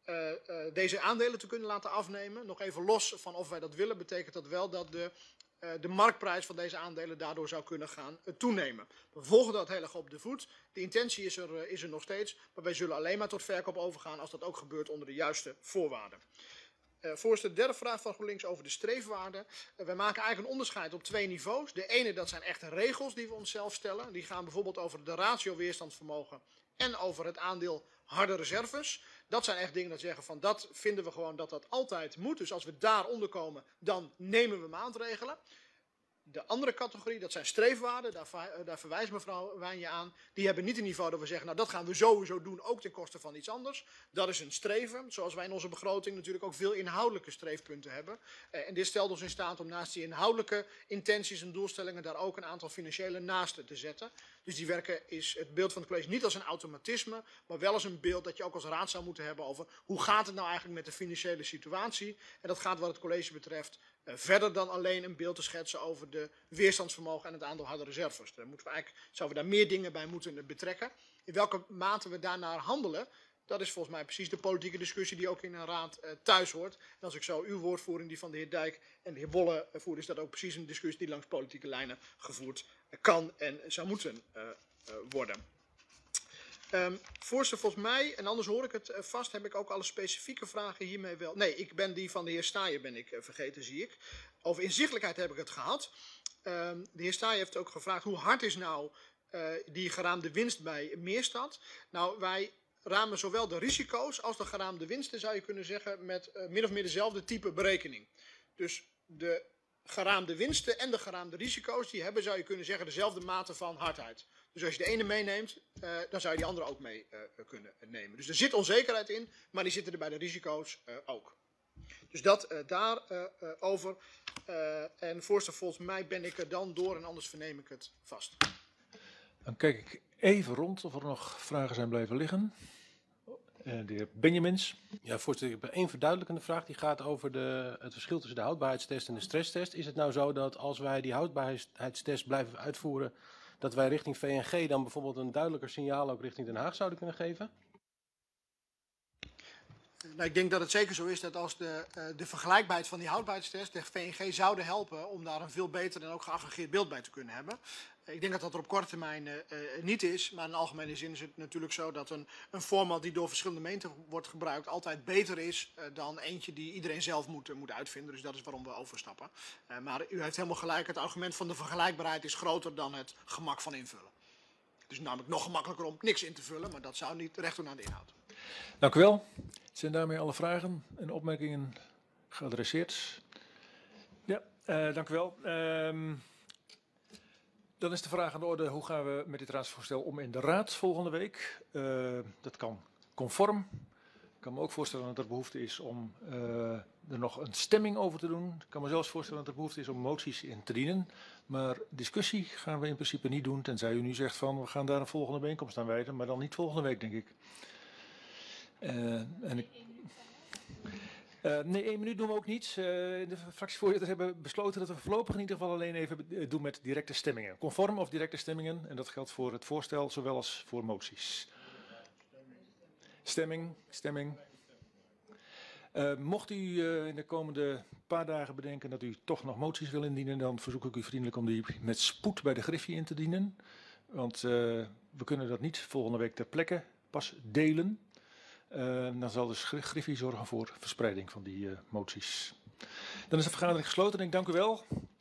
deze aandelen te kunnen laten afnemen. Nog even los van of wij dat willen, betekent dat wel dat de marktprijs van deze aandelen daardoor zou kunnen gaan toenemen. We volgen dat heel erg op de voet. De intentie is er nog steeds, maar wij zullen alleen maar tot verkoop overgaan als dat ook gebeurt onder de juiste voorwaarden. Voorzitter, de derde vraag van GroenLinks over de streefwaarden. Wij maken eigenlijk een onderscheid op 2 niveaus. De ene, dat zijn echte regels die we onszelf stellen. Die gaan bijvoorbeeld over de ratio weerstandsvermogen en over het aandeel harde reserves. Dat zijn echt dingen dat zeggen van dat vinden we gewoon dat dat altijd moet. Dus als we daaronder komen, dan nemen we maatregelen. De andere categorie, dat zijn streefwaarden, daar verwijst mevrouw Wijnje aan. Die hebben niet een niveau dat we zeggen, nou dat gaan we sowieso doen, ook ten koste van iets anders. Dat is een streven, zoals wij in onze begroting natuurlijk ook veel inhoudelijke streefpunten hebben. En dit stelt ons in staat om naast die inhoudelijke intenties en doelstellingen daar ook een aantal financiële naast te zetten. Dus die werken is het beeld van het college niet als een automatisme, maar wel als een beeld dat je ook als raad zou moeten hebben over hoe gaat het nou eigenlijk met de financiële situatie. En dat gaat wat het college betreft verder dan alleen een beeld te schetsen over de weerstandsvermogen en het aantal harde reserves. Daar zouden we daar meer dingen bij moeten betrekken. In welke mate we daarnaar handelen, dat is volgens mij precies de politieke discussie die ook in een raad thuis hoort. En als ik zo uw woordvoering, die van de heer Dijk en de heer Bolle voer, is dat ook precies een discussie die langs politieke lijnen gevoerd kan en zou moeten worden. Voorzitter, volgens mij, en anders hoor ik het vast, heb ik ook alle specifieke vragen hiermee wel. Nee, ik ben die van de heer Staaien vergeten, zie ik. Over inzichtelijkheid heb ik het gehad. De heer Staaien heeft ook gevraagd, hoe hard is nou die geraamde winst bij Meerstad? Nou, wij ramen zowel de risico's als de geraamde winsten, zou je kunnen zeggen, met min of meer dezelfde type berekening. Dus de geraamde winsten en de geraamde risico's, die hebben, zou je kunnen zeggen, dezelfde mate van hardheid. Dus als je de ene meeneemt, dan zou je die andere ook mee kunnen nemen. Dus er zit onzekerheid in, maar die zitten er bij de risico's ook. Dus dat daarover. En voorzitter, volgens mij ben ik er dan door en anders verneem ik het vast. Dan kijk ik even rond of er nog vragen zijn blijven liggen. De heer Benjamins. Ja, voorzitter, ik heb één verduidelijkende vraag. Die gaat over het verschil tussen de houdbaarheidstest en de stresstest. Is het nou zo dat als wij die houdbaarheidstest blijven uitvoeren, dat wij richting VNG dan bijvoorbeeld een duidelijker signaal ook richting Den Haag zouden kunnen geven? Nou, ik denk dat het zeker zo is dat als de vergelijkbaarheid van die houdbaarheidstest de VNG zouden helpen om daar een veel beter en ook geaggregeerd beeld bij te kunnen hebben. Ik denk dat dat er op korte termijn niet is, maar in algemene zin is het natuurlijk zo dat een format die door verschillende gemeenten wordt gebruikt altijd beter is dan eentje die iedereen zelf moet uitvinden. Dus dat is waarom we overstappen. Maar u heeft helemaal gelijk, het argument van de vergelijkbaarheid is groter dan het gemak van invullen. Het is namelijk nog gemakkelijker om niks in te vullen, maar dat zou niet recht doen aan de inhoud. Dank u wel. Zijn daarmee alle vragen en opmerkingen geadresseerd? Ja, dank u wel. Dan is de vraag aan de orde, hoe gaan we met dit raadsvoorstel om in de raad volgende week? Dat kan conform. Ik kan me ook voorstellen dat er behoefte is om er nog een stemming over te doen. Ik kan me zelfs voorstellen dat er behoefte is om moties in te dienen. Maar discussie gaan we in principe niet doen, tenzij u nu zegt van we gaan daar een volgende bijeenkomst aan wijden, maar dan niet volgende week, denk ik. Nee, 1 minuut doen we ook niet. De fractievoorzitters hebben besloten dat we voorlopig in ieder geval alleen even doen met directe stemmingen. Conform of directe stemmingen. En dat geldt voor het voorstel zowel als voor moties. Stemming. Mocht u in de komende paar dagen bedenken dat u toch nog moties wil indienen, dan verzoek ik u vriendelijk om die met spoed bij de Griffie in te dienen. Want we kunnen dat niet volgende week ter plekke pas delen. Dan zal de Griffie zorgen voor verspreiding van die moties. Dan is de vergadering gesloten en ik dank u wel.